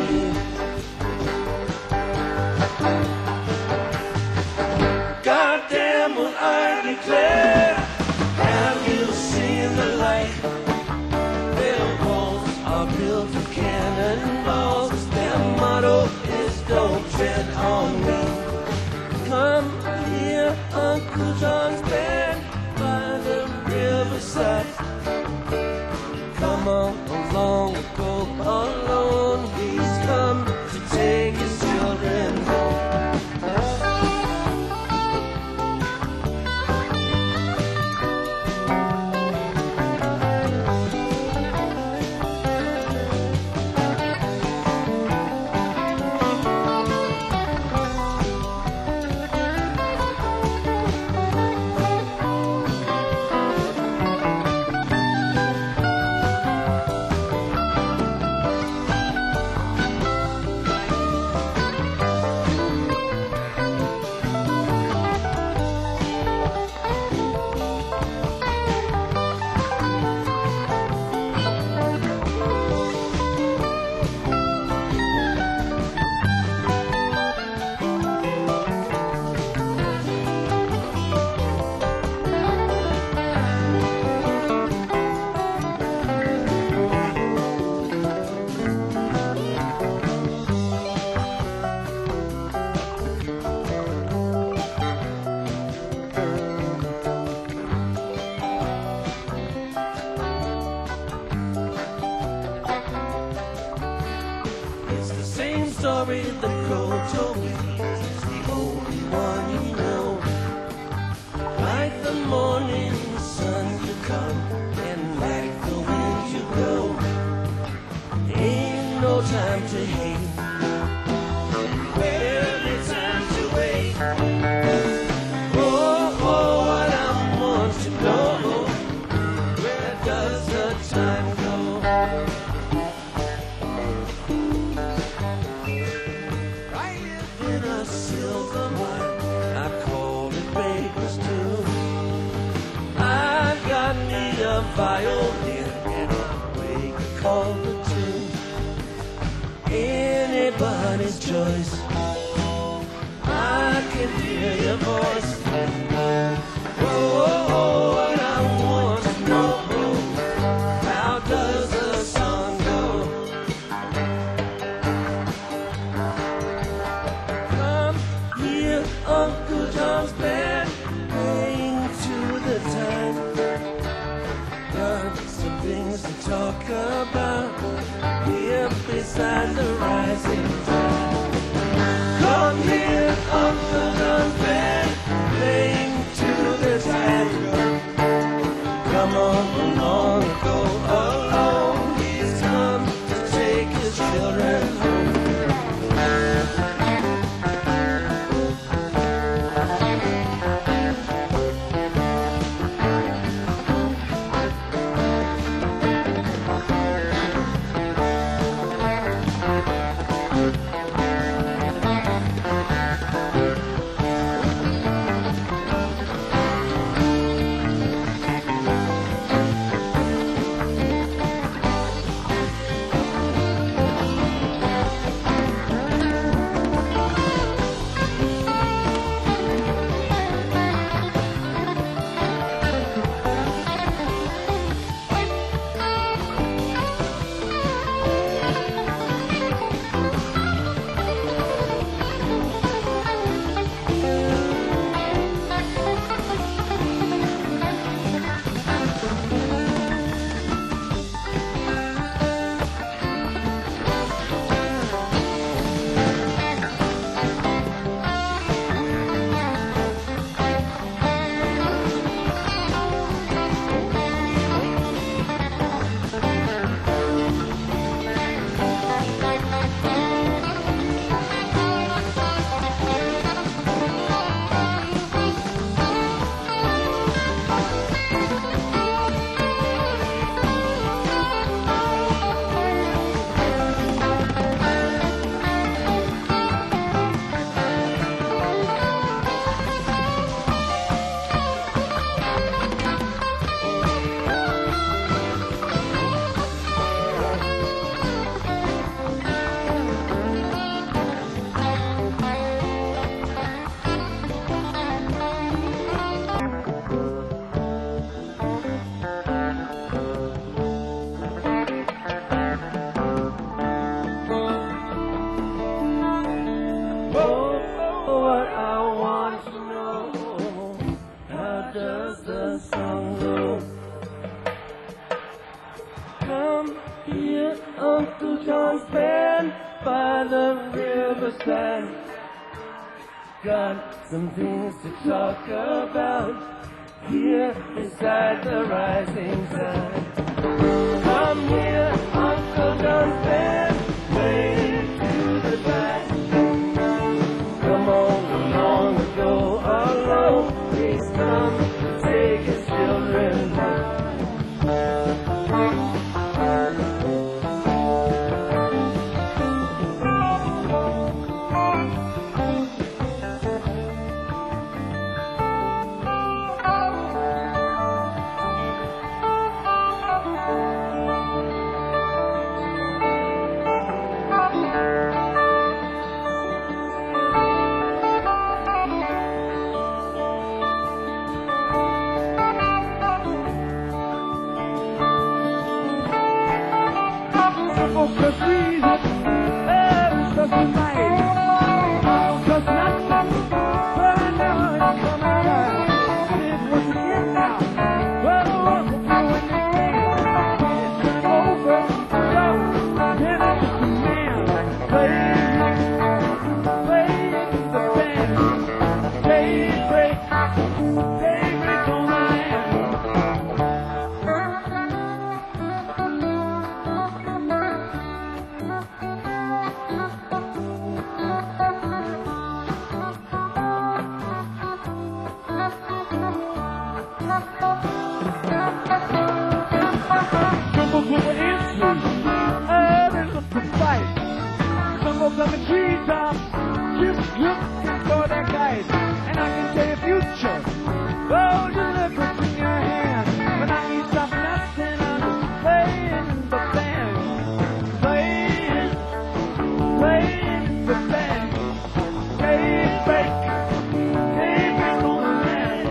S2: Goddamn, will I declare, have you seen the light? Their walls are built of cannonballs. Their motto is don't tread on me. Come here, Uncle John's band by the riverside. Come on along, go alone. He's come to take his children home. Story the crow told me, it's the only one you know. Like the morning sun you come, and like the wind you go. Ain't no time to hate, barely time to wait. Oh, oh, what I want to know, where does the time go? Silver mine, I call it Baker's Tomb. I've got me a violin and a way to call the tune. Anybody's choice, I can hear your voice. Oh, oh, oh, what I want to know, how does the song go? Uncle John's band, playing to the time. Got some things to talk about here beside the rising tide. Come here, Uncle John's band, playing to the time. Come on along, go along. He's come to take his children home. Thank you. Uncle John's band by the riverside. Got some things to talk about here beside the rising sun. Come here, Uncle John's band, play to the tide. Come on, long ago, alone, he's come to take his children home. Just read it, it's just a night, just nothing, but I know it's coming out. It was the end now, well, I want to do anything. It's over, so then I'm just a man, playing, playing the band, daybreak, daybreak on the land. Up in treetops, just looking for that guide, and I can tell you future. Oh, just look what's in your hand, but I ain't stopping nothing. I'm just playing the band, playing, playing the band. Daybreak, daybreak on the land.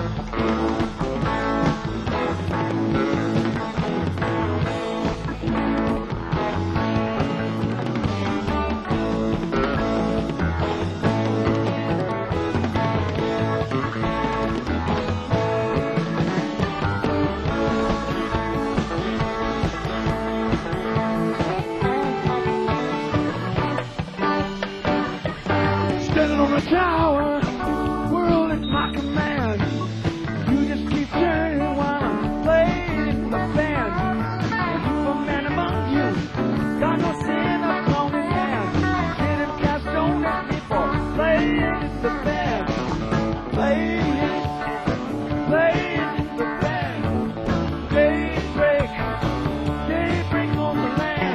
S2: Standing on a tower, world is my command. You just keep turning while I'm playing the band. And you a man among you, got no sin upon his hand. Get him cast on his people, playing the band, playing, playing the band. Daybreak, daybreak on the land.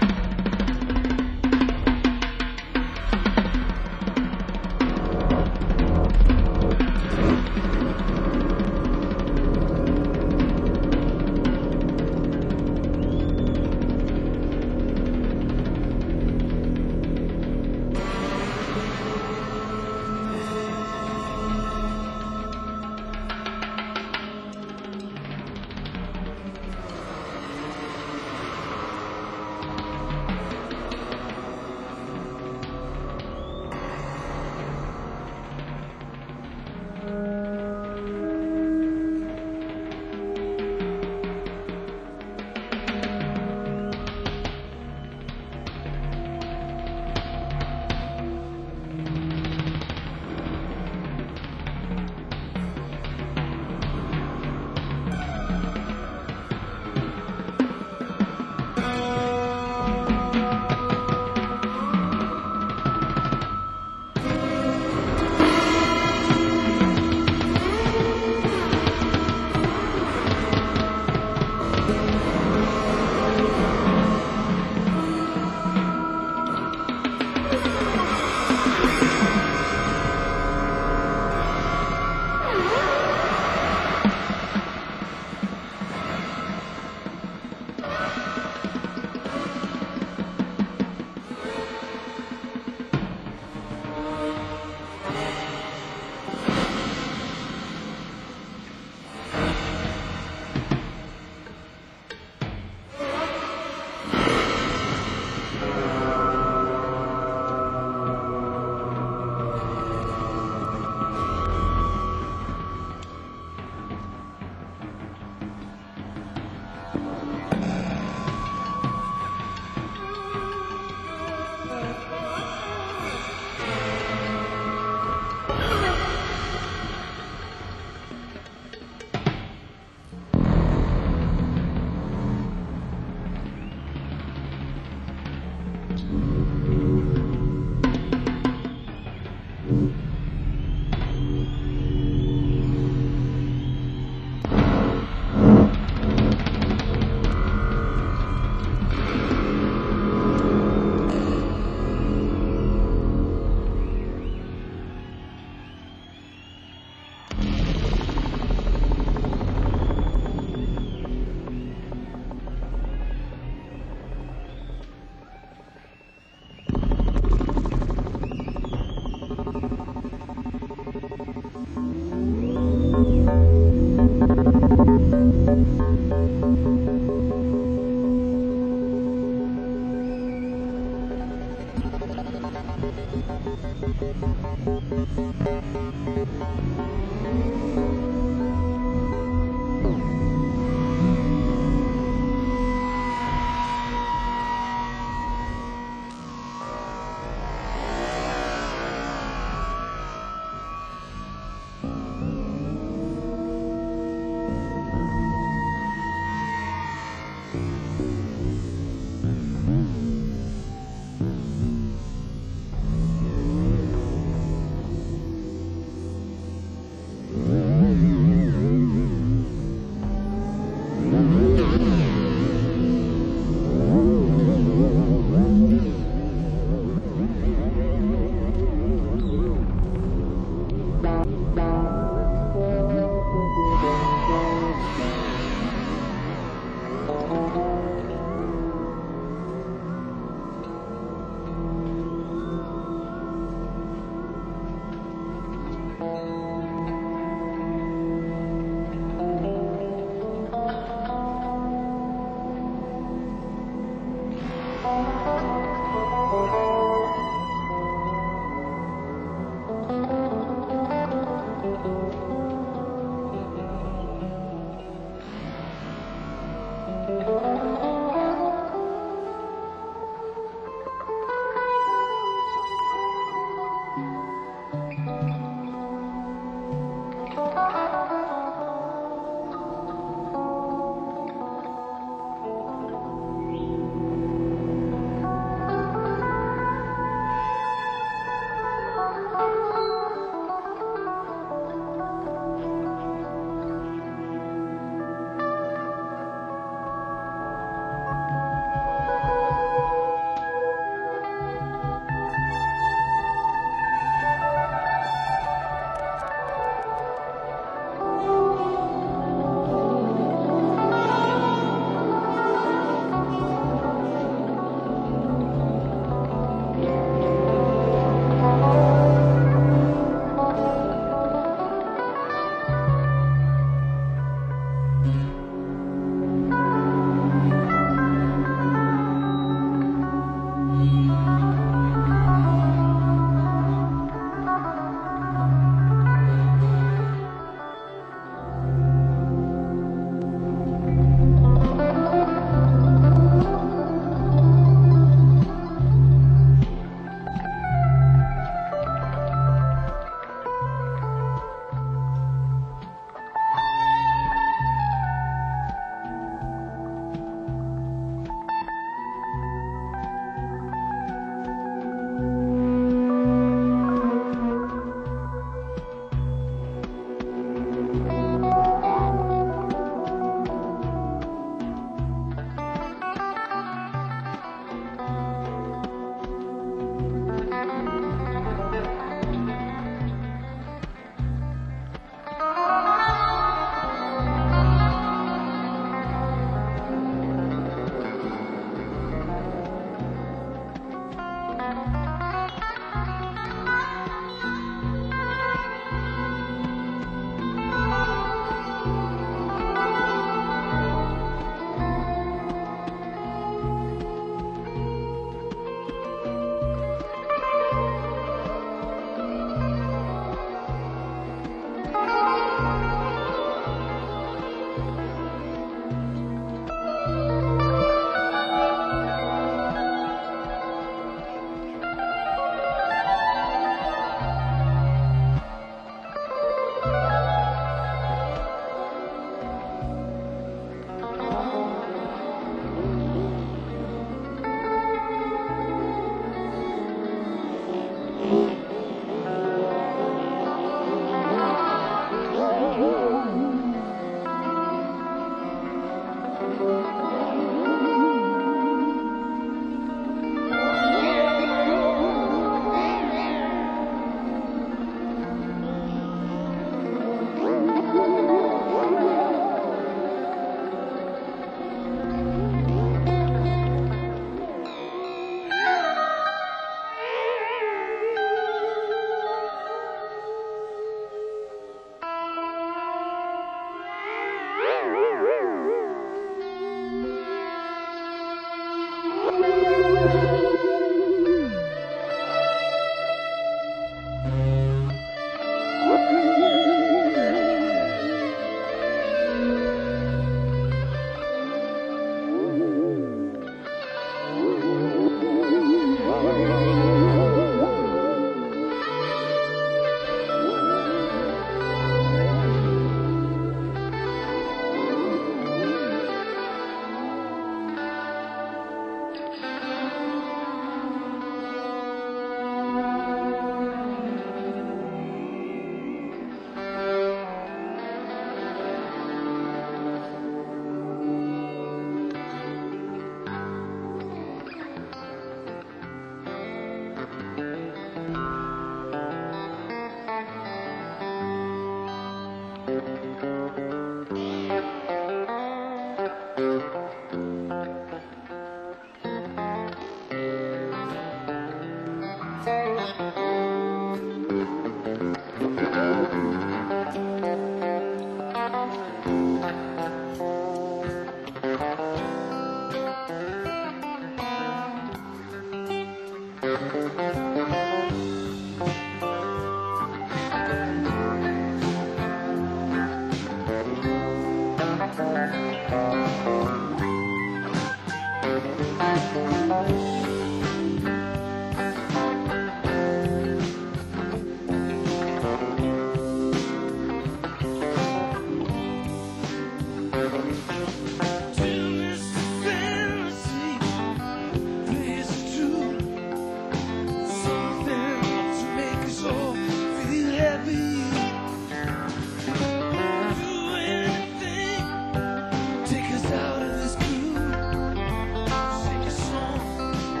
S1: Take us out of this groove. Sing a song.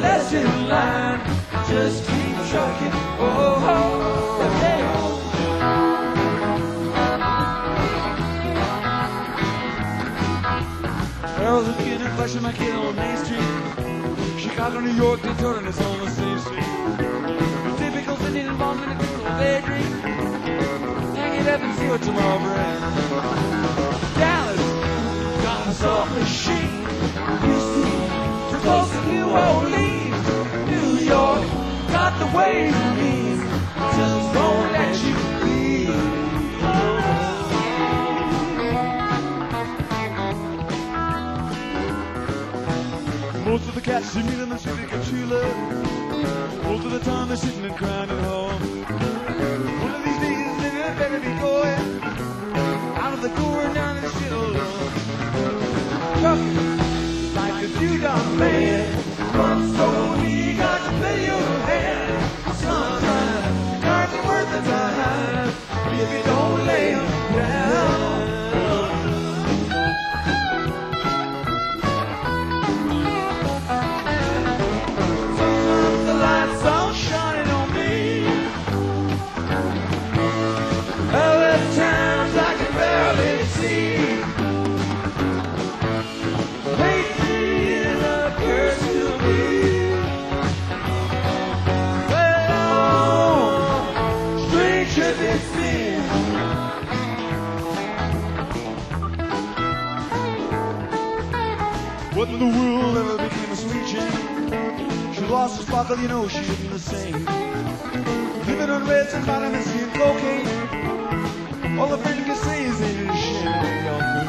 S2: less in line. Just keep trucking. Oh, oh, yeah.
S1: I was a kid and flashing my kid on Main Street. Chicago, New York, Detroit, and it's on the same street. The typical Indian involvement in a typical daydream. Hang it up and see what tomorrow brings. Dallas got a soft machine. You see, too close to New Orleans. New York got the ways and means. Just won't let you be. Most of the cats you meet in the city get true love. Most of the time they're sitting and crying at home. One of these days they're better be going out of the door and down the shit alone. Trucking like a two-dog man. One so he got to play your hand. Sometimes cars are worth the time if you don't lay them down. What in the world ever became a sweet Jane? She lost her sparkle, you know she isn't the same. Living on reds and vitamin C and cocaine. All the friend can say is they ain't ashamed.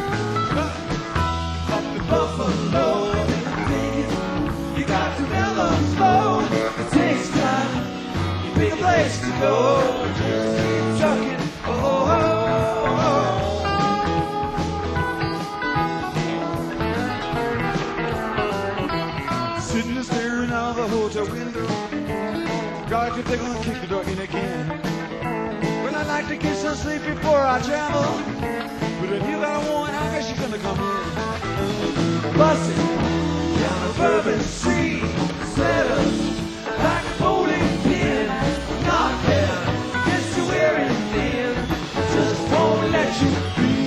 S1: Up the buffalo, you got to mellow slow. It takes time, you pick a place to go. Just keep trucking, oh, oh, oh, oh. Sitting and staring out the hotel window. God could take on and kick the door in again. Well, I like to get some sleep before I travel. But if you got a woman, I guess you're gonna come in. Busting down a Bourbon Street, set up like a bowling pin. Knock down, gets you wearing thin. Just won't let you be.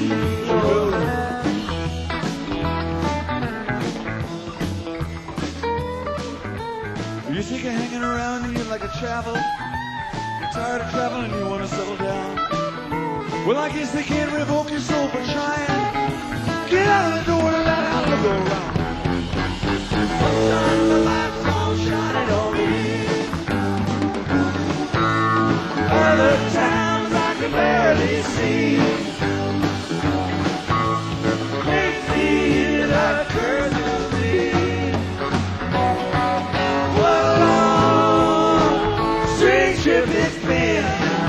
S1: You think of hanging around and you like to travel? You're tired of traveling and you want to settle down? Well, I guess they can't revoke your soul for trying. Get out of the door and let out the go around. Sometimes the lights don't shine on me. Other times I can barely see. Makes me the curse of me. Trip it's been.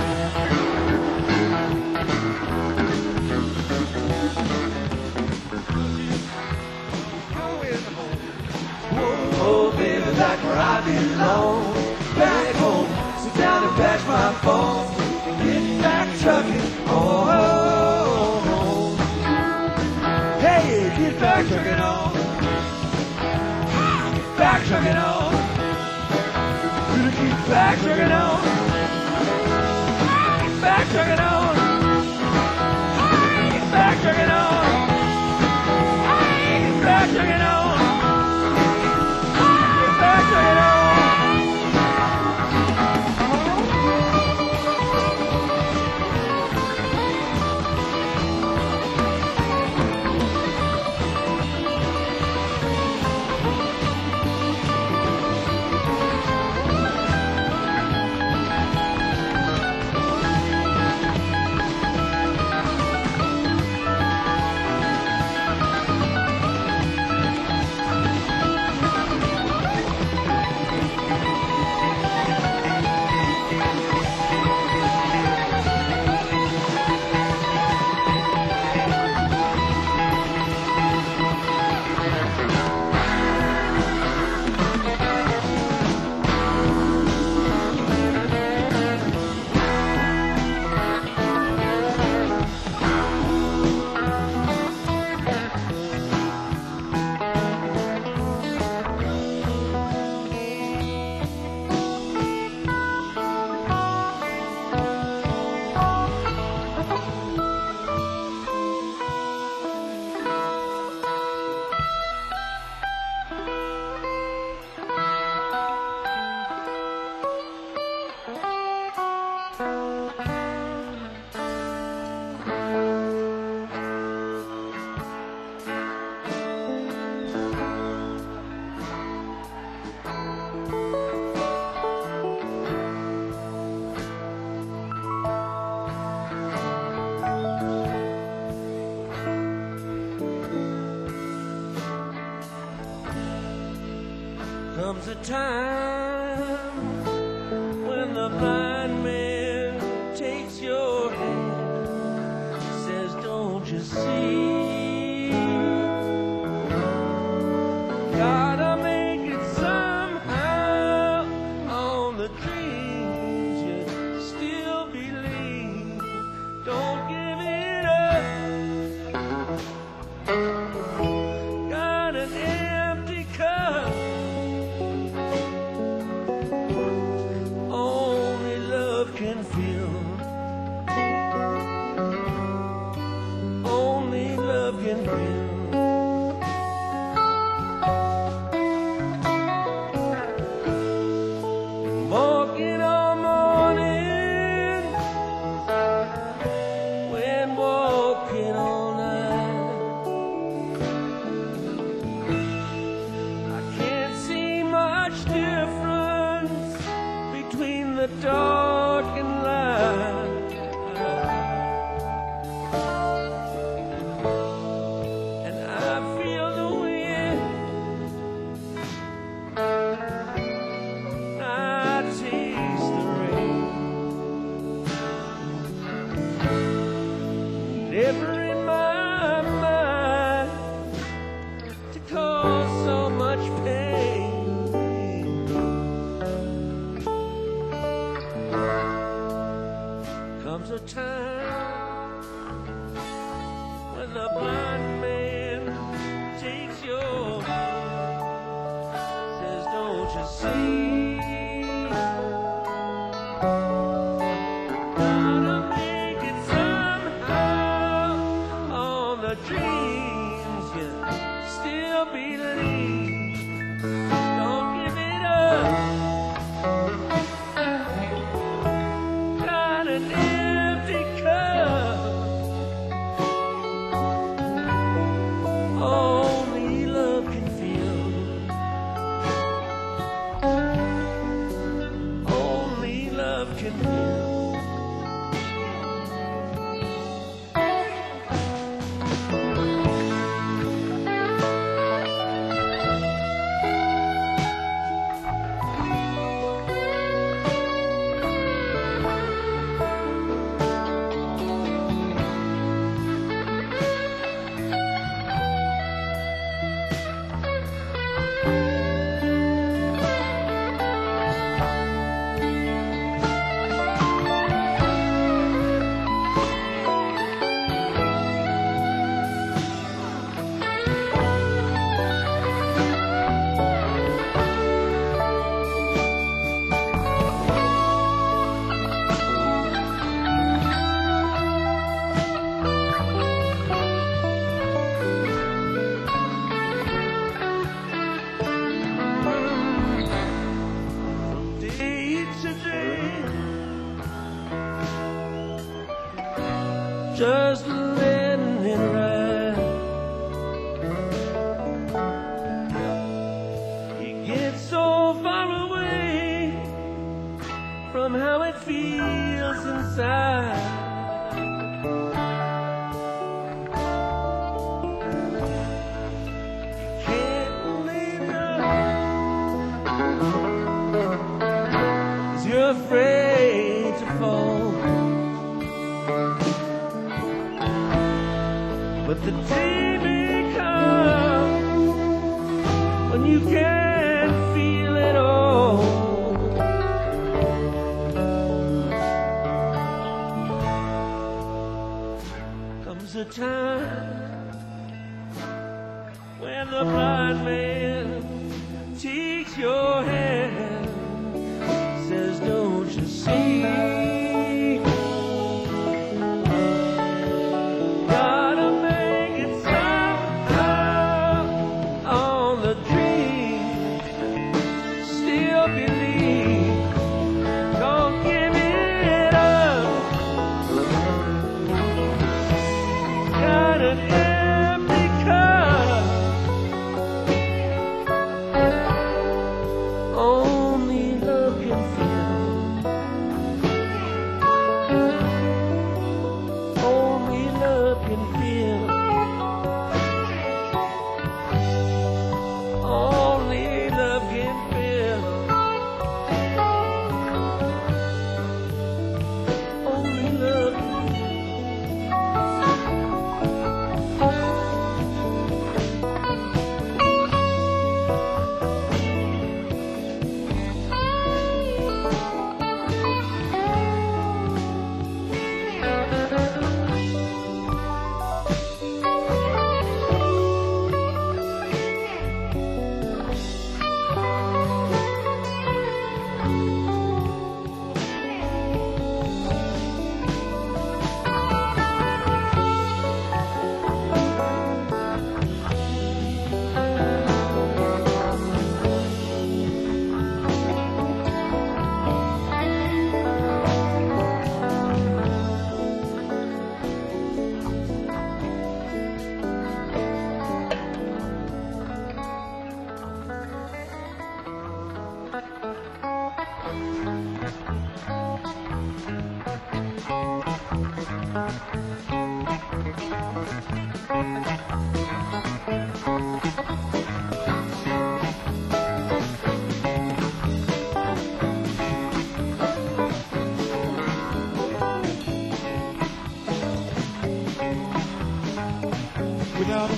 S1: Oh, baby, back where I belong. Back home, sit down and patch my phone. Get back trucking, oh, oh, oh. Hey, get back trucking on. Get back trucking on. Gonna keep back trucking on. Get back trucking on. Get back trucking on. Get back trucking on. Get back trucking on.
S2: Comes a time when the blind man takes your hand, says, don't you see? Gotta make it somehow on the dreams you still believe. Don't give it up. Got an empty cup. Can feel. Only love can feel. Walking all morning, when walking all night, I can't see much difference between the dark and light, and I feel the wind, I taste the rain, never in my mind to cause so much pain. Comes a time when the blind man takes your hand, says, don't you see? Gotta make it somehow on the dreams you still believe. Don't give it up. Got an empty cup. Only love can feel. Only love can feel. Just letting it ride. You get so far away from how it feels inside. You can't leave now, 'cause you're afraid to fall. But the day may come when you can't feel it all. Comes a time when the blind man takes your hand, says, don't you see? An empty cup.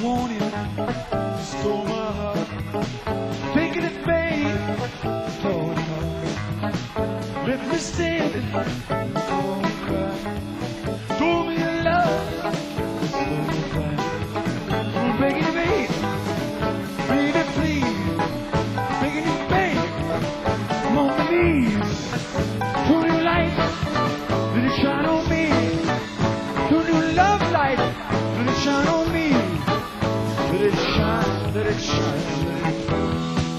S1: warning, you stole my heart. Taking it, babe, Lord, let me stand and cry. Told me your love, stole my pride. I'm begging you, babe, baby, please, begging you, babe, I'm on my knees. Turn your light, let it shine on me. Turn your love light, let it shine on me. Let it shine, let it shine, let it shine.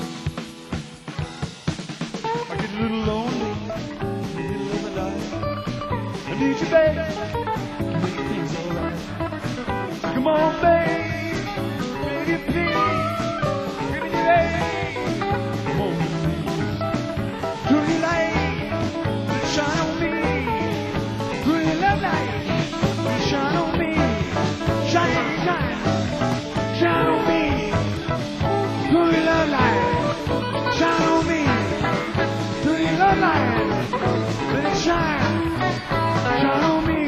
S1: I get a little lonely in the middle of the night. I need you, babe, to make things alright. So come on, babe, baby, please, give me the babe. Come on, please. Turn your light, let it shine on me. Turn your love light, let it shine on me. Shine, shine, shine on me. Turn your love light, shine on me. Turn your love light, let it shine, shine on me.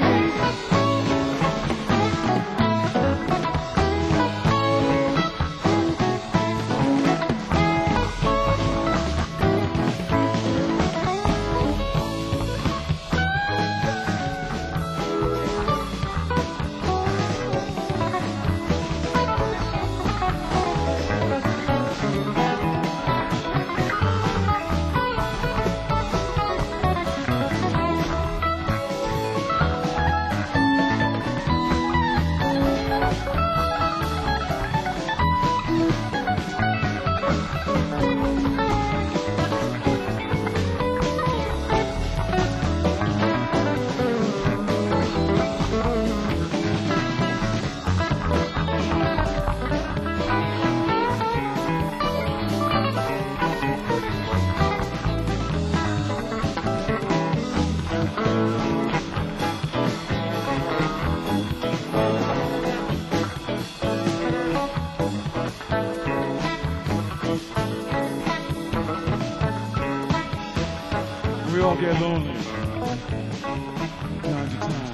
S1: We all get lonely from time to time.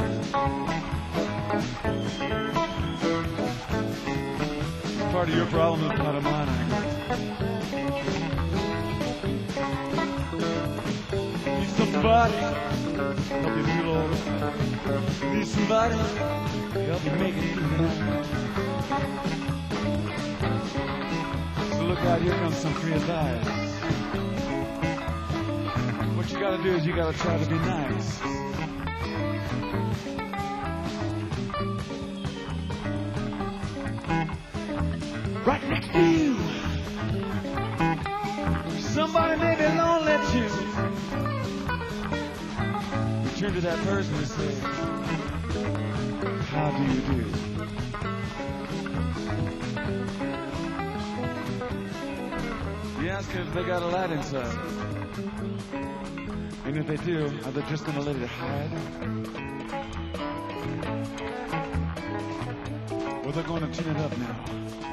S1: Part of your problem is part of mine, I guess. Need somebody help you feel all right. Need somebody help you make it through the night. So look out, here comes some crazy eyes. What you gotta do is you gotta try to be nice. Right next to you, somebody may be lonely too. You turn to that person and say, how do you do? You ask them if they got a light inside. And if they do, are they just gonna let it hide? Or they're gonna turn it up now?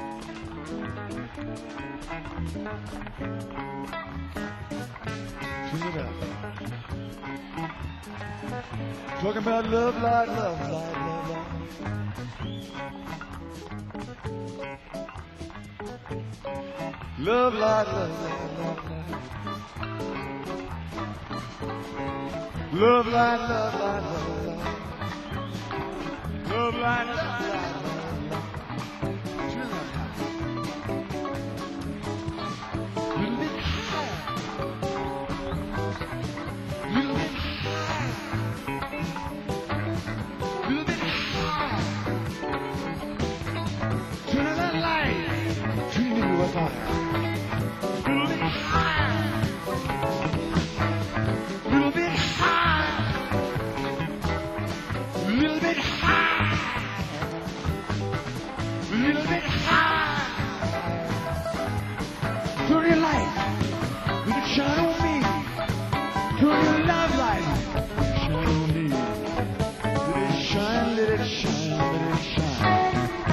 S1: Turn it up. Talking about love, light, love, light, love, light. Love, light, love, light, love, light. Love, light, love, light, love, light. Love, light, love, light, love, light. Turn it up high. Little bit higher. Little bit higher. Little bit higher. Turn on that light. Turn it up higher. Little bit higher. Little bit higher. Little bit higher. Little bit higher. Turn your light. Let it shine on me. Turn your love light. Shine on me. Let it shine, let it shine, let it shine.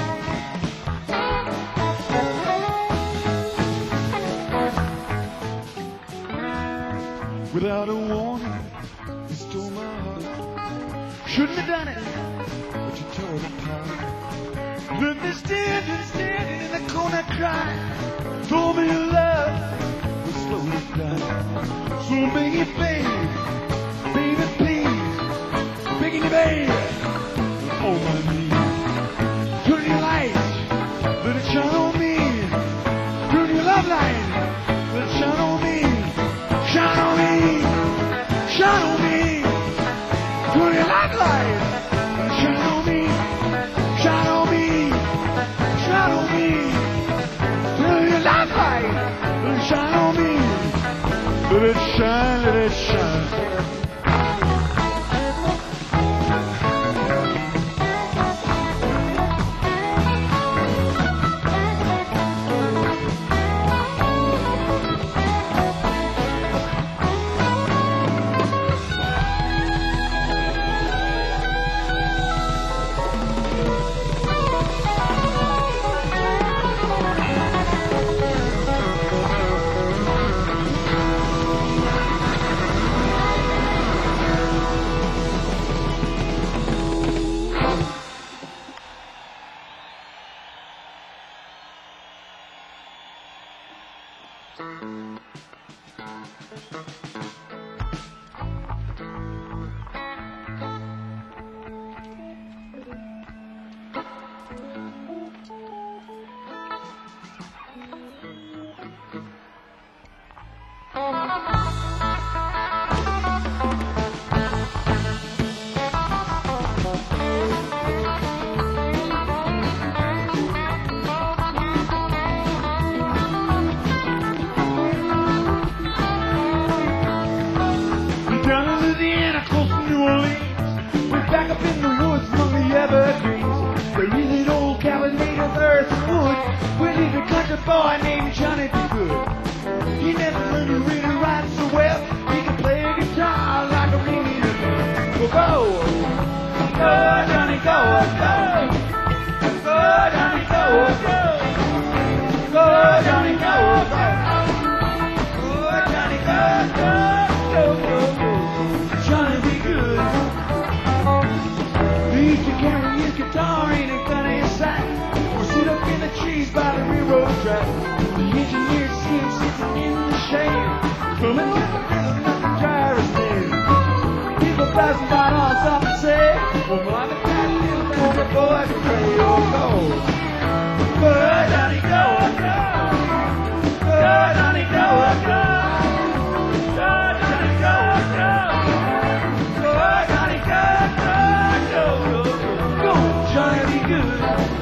S1: Without a warning, you stole my heart. Shouldn't have done it, but you tore it apart. Let me standing, standing in the corner crying. Told me your love was slowly dying. So make it, baby, baby, please, begging you, baby, on my knees. Turn your lights, let it shine on me. Turn your love light, let it shine on me. Shine on me, shine on me. Turn your love light, let it shine on me. Shine on me, shine on me. Turn your love light, let it shine on me. Let it shine, let it shine. Boy named Johnny B. Good. He never learned to read and write so well. He can play a guitar like a ringing bell. Go, go, go, Johnny, go, go, go, Johnny, go, go, go, Johnny, go, go, go, Johnny, go, go, go, go, Johnny B. Good. He used to carry his guitar in a gun in his sack. Sit up in the trees by the railroad track. The engineers see him sitting in the shade, coming with the rhythm, nothing dry as day. People passing by on stop and say, well, I'm a bad little bastard boy to pray, oh, go. Go, Johnny, go, go. Go, Johnny, go, go. Go, Johnny, go, go. Go, Johnny, go, go, go, go. Go, Johnny, be good.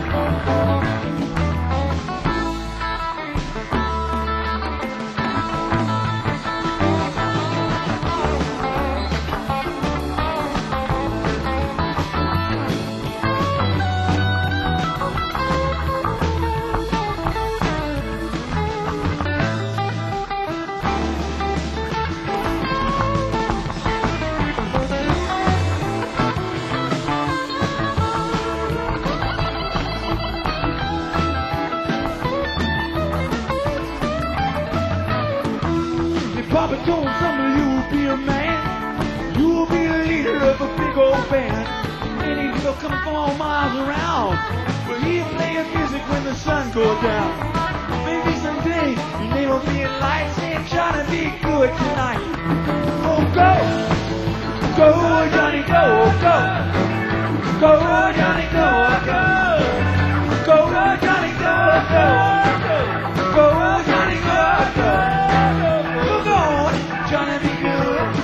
S1: Papa told somebody you will be a man. You will be the leader of a big old band. And he'll come from all miles around. But he'll play his music when the sun goes down. Maybe someday your name will be in lights and trying to be good tonight. Oh, go! Go, Johnny, go, go! Go, Johnny, go, go! Go, Johnny, go, go! Go, Johnny, go, go! Johnny be good.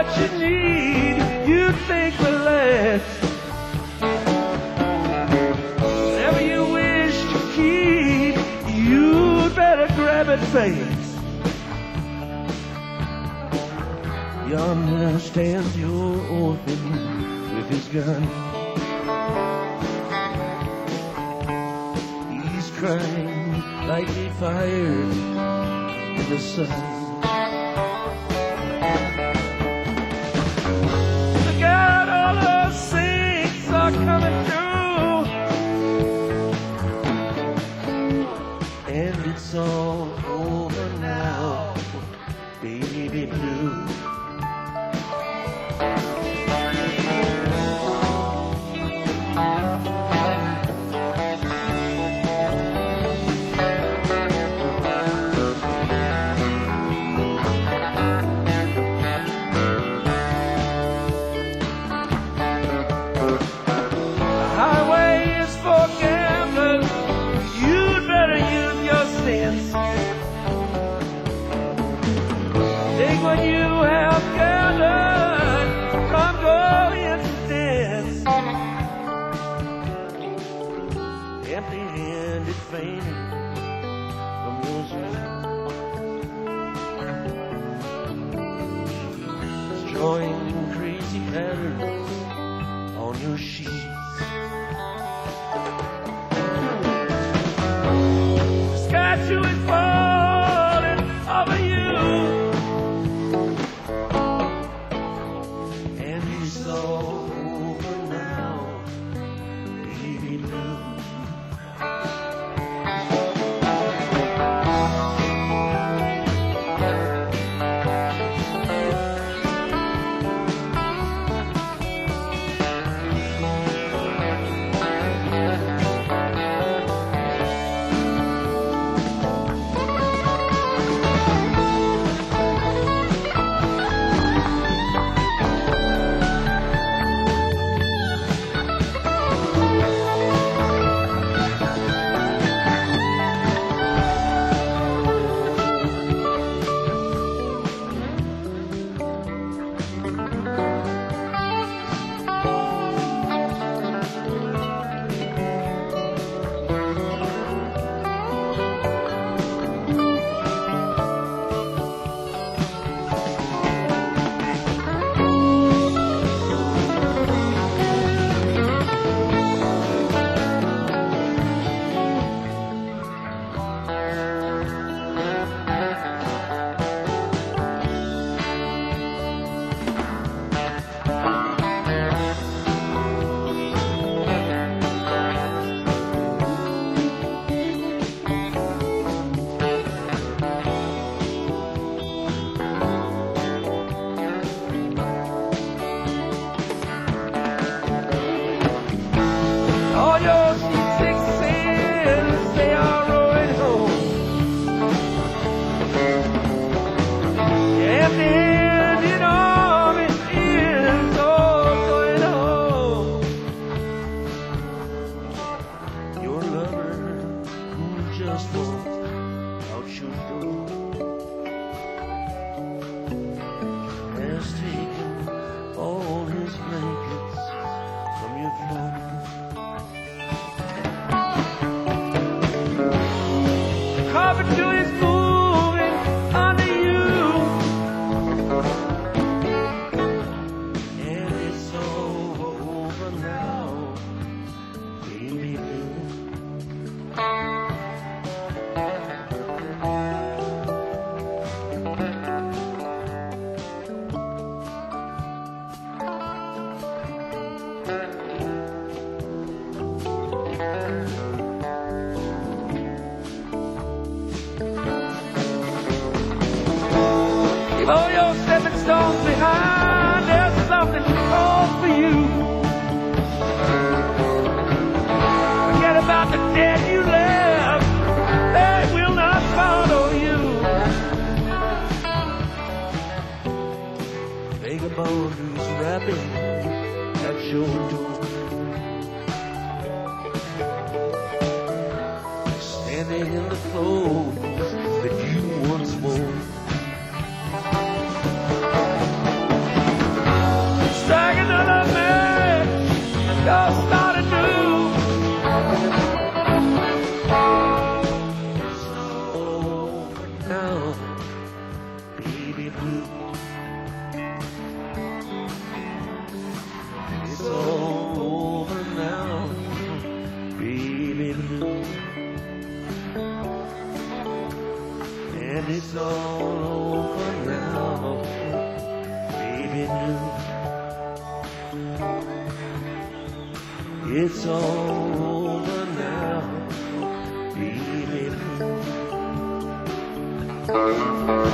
S2: what you need, you think will last. Whatever you wish to keep, you'd better grab it fast. Yonder stands your orphan with his gun. He's crying like he fired in the sun. Look out, all those saints are coming through, and it's all over now, baby blue. Take what you have gathered from going to dance. Empty-handed fainting from your sweat, destroying crazy patterns on your sheets. The statue is falling over you. All your six sins, they are rolling home. The empty-handed army is all going home. Your lover who just walked out your door has taken all his blankets from your floor. Carpet is moving under you, and it's all over now, baby blue. Leave all your stepping stones behind, there's something called for you. Forget about the dead you left, they will not follow you. Vagabond who's rapping at your door, standing in the clothes that you once wore. now, baby blue. It's all over now, baby blue. And it's all over now, baby blue. It's all over now, baby blue.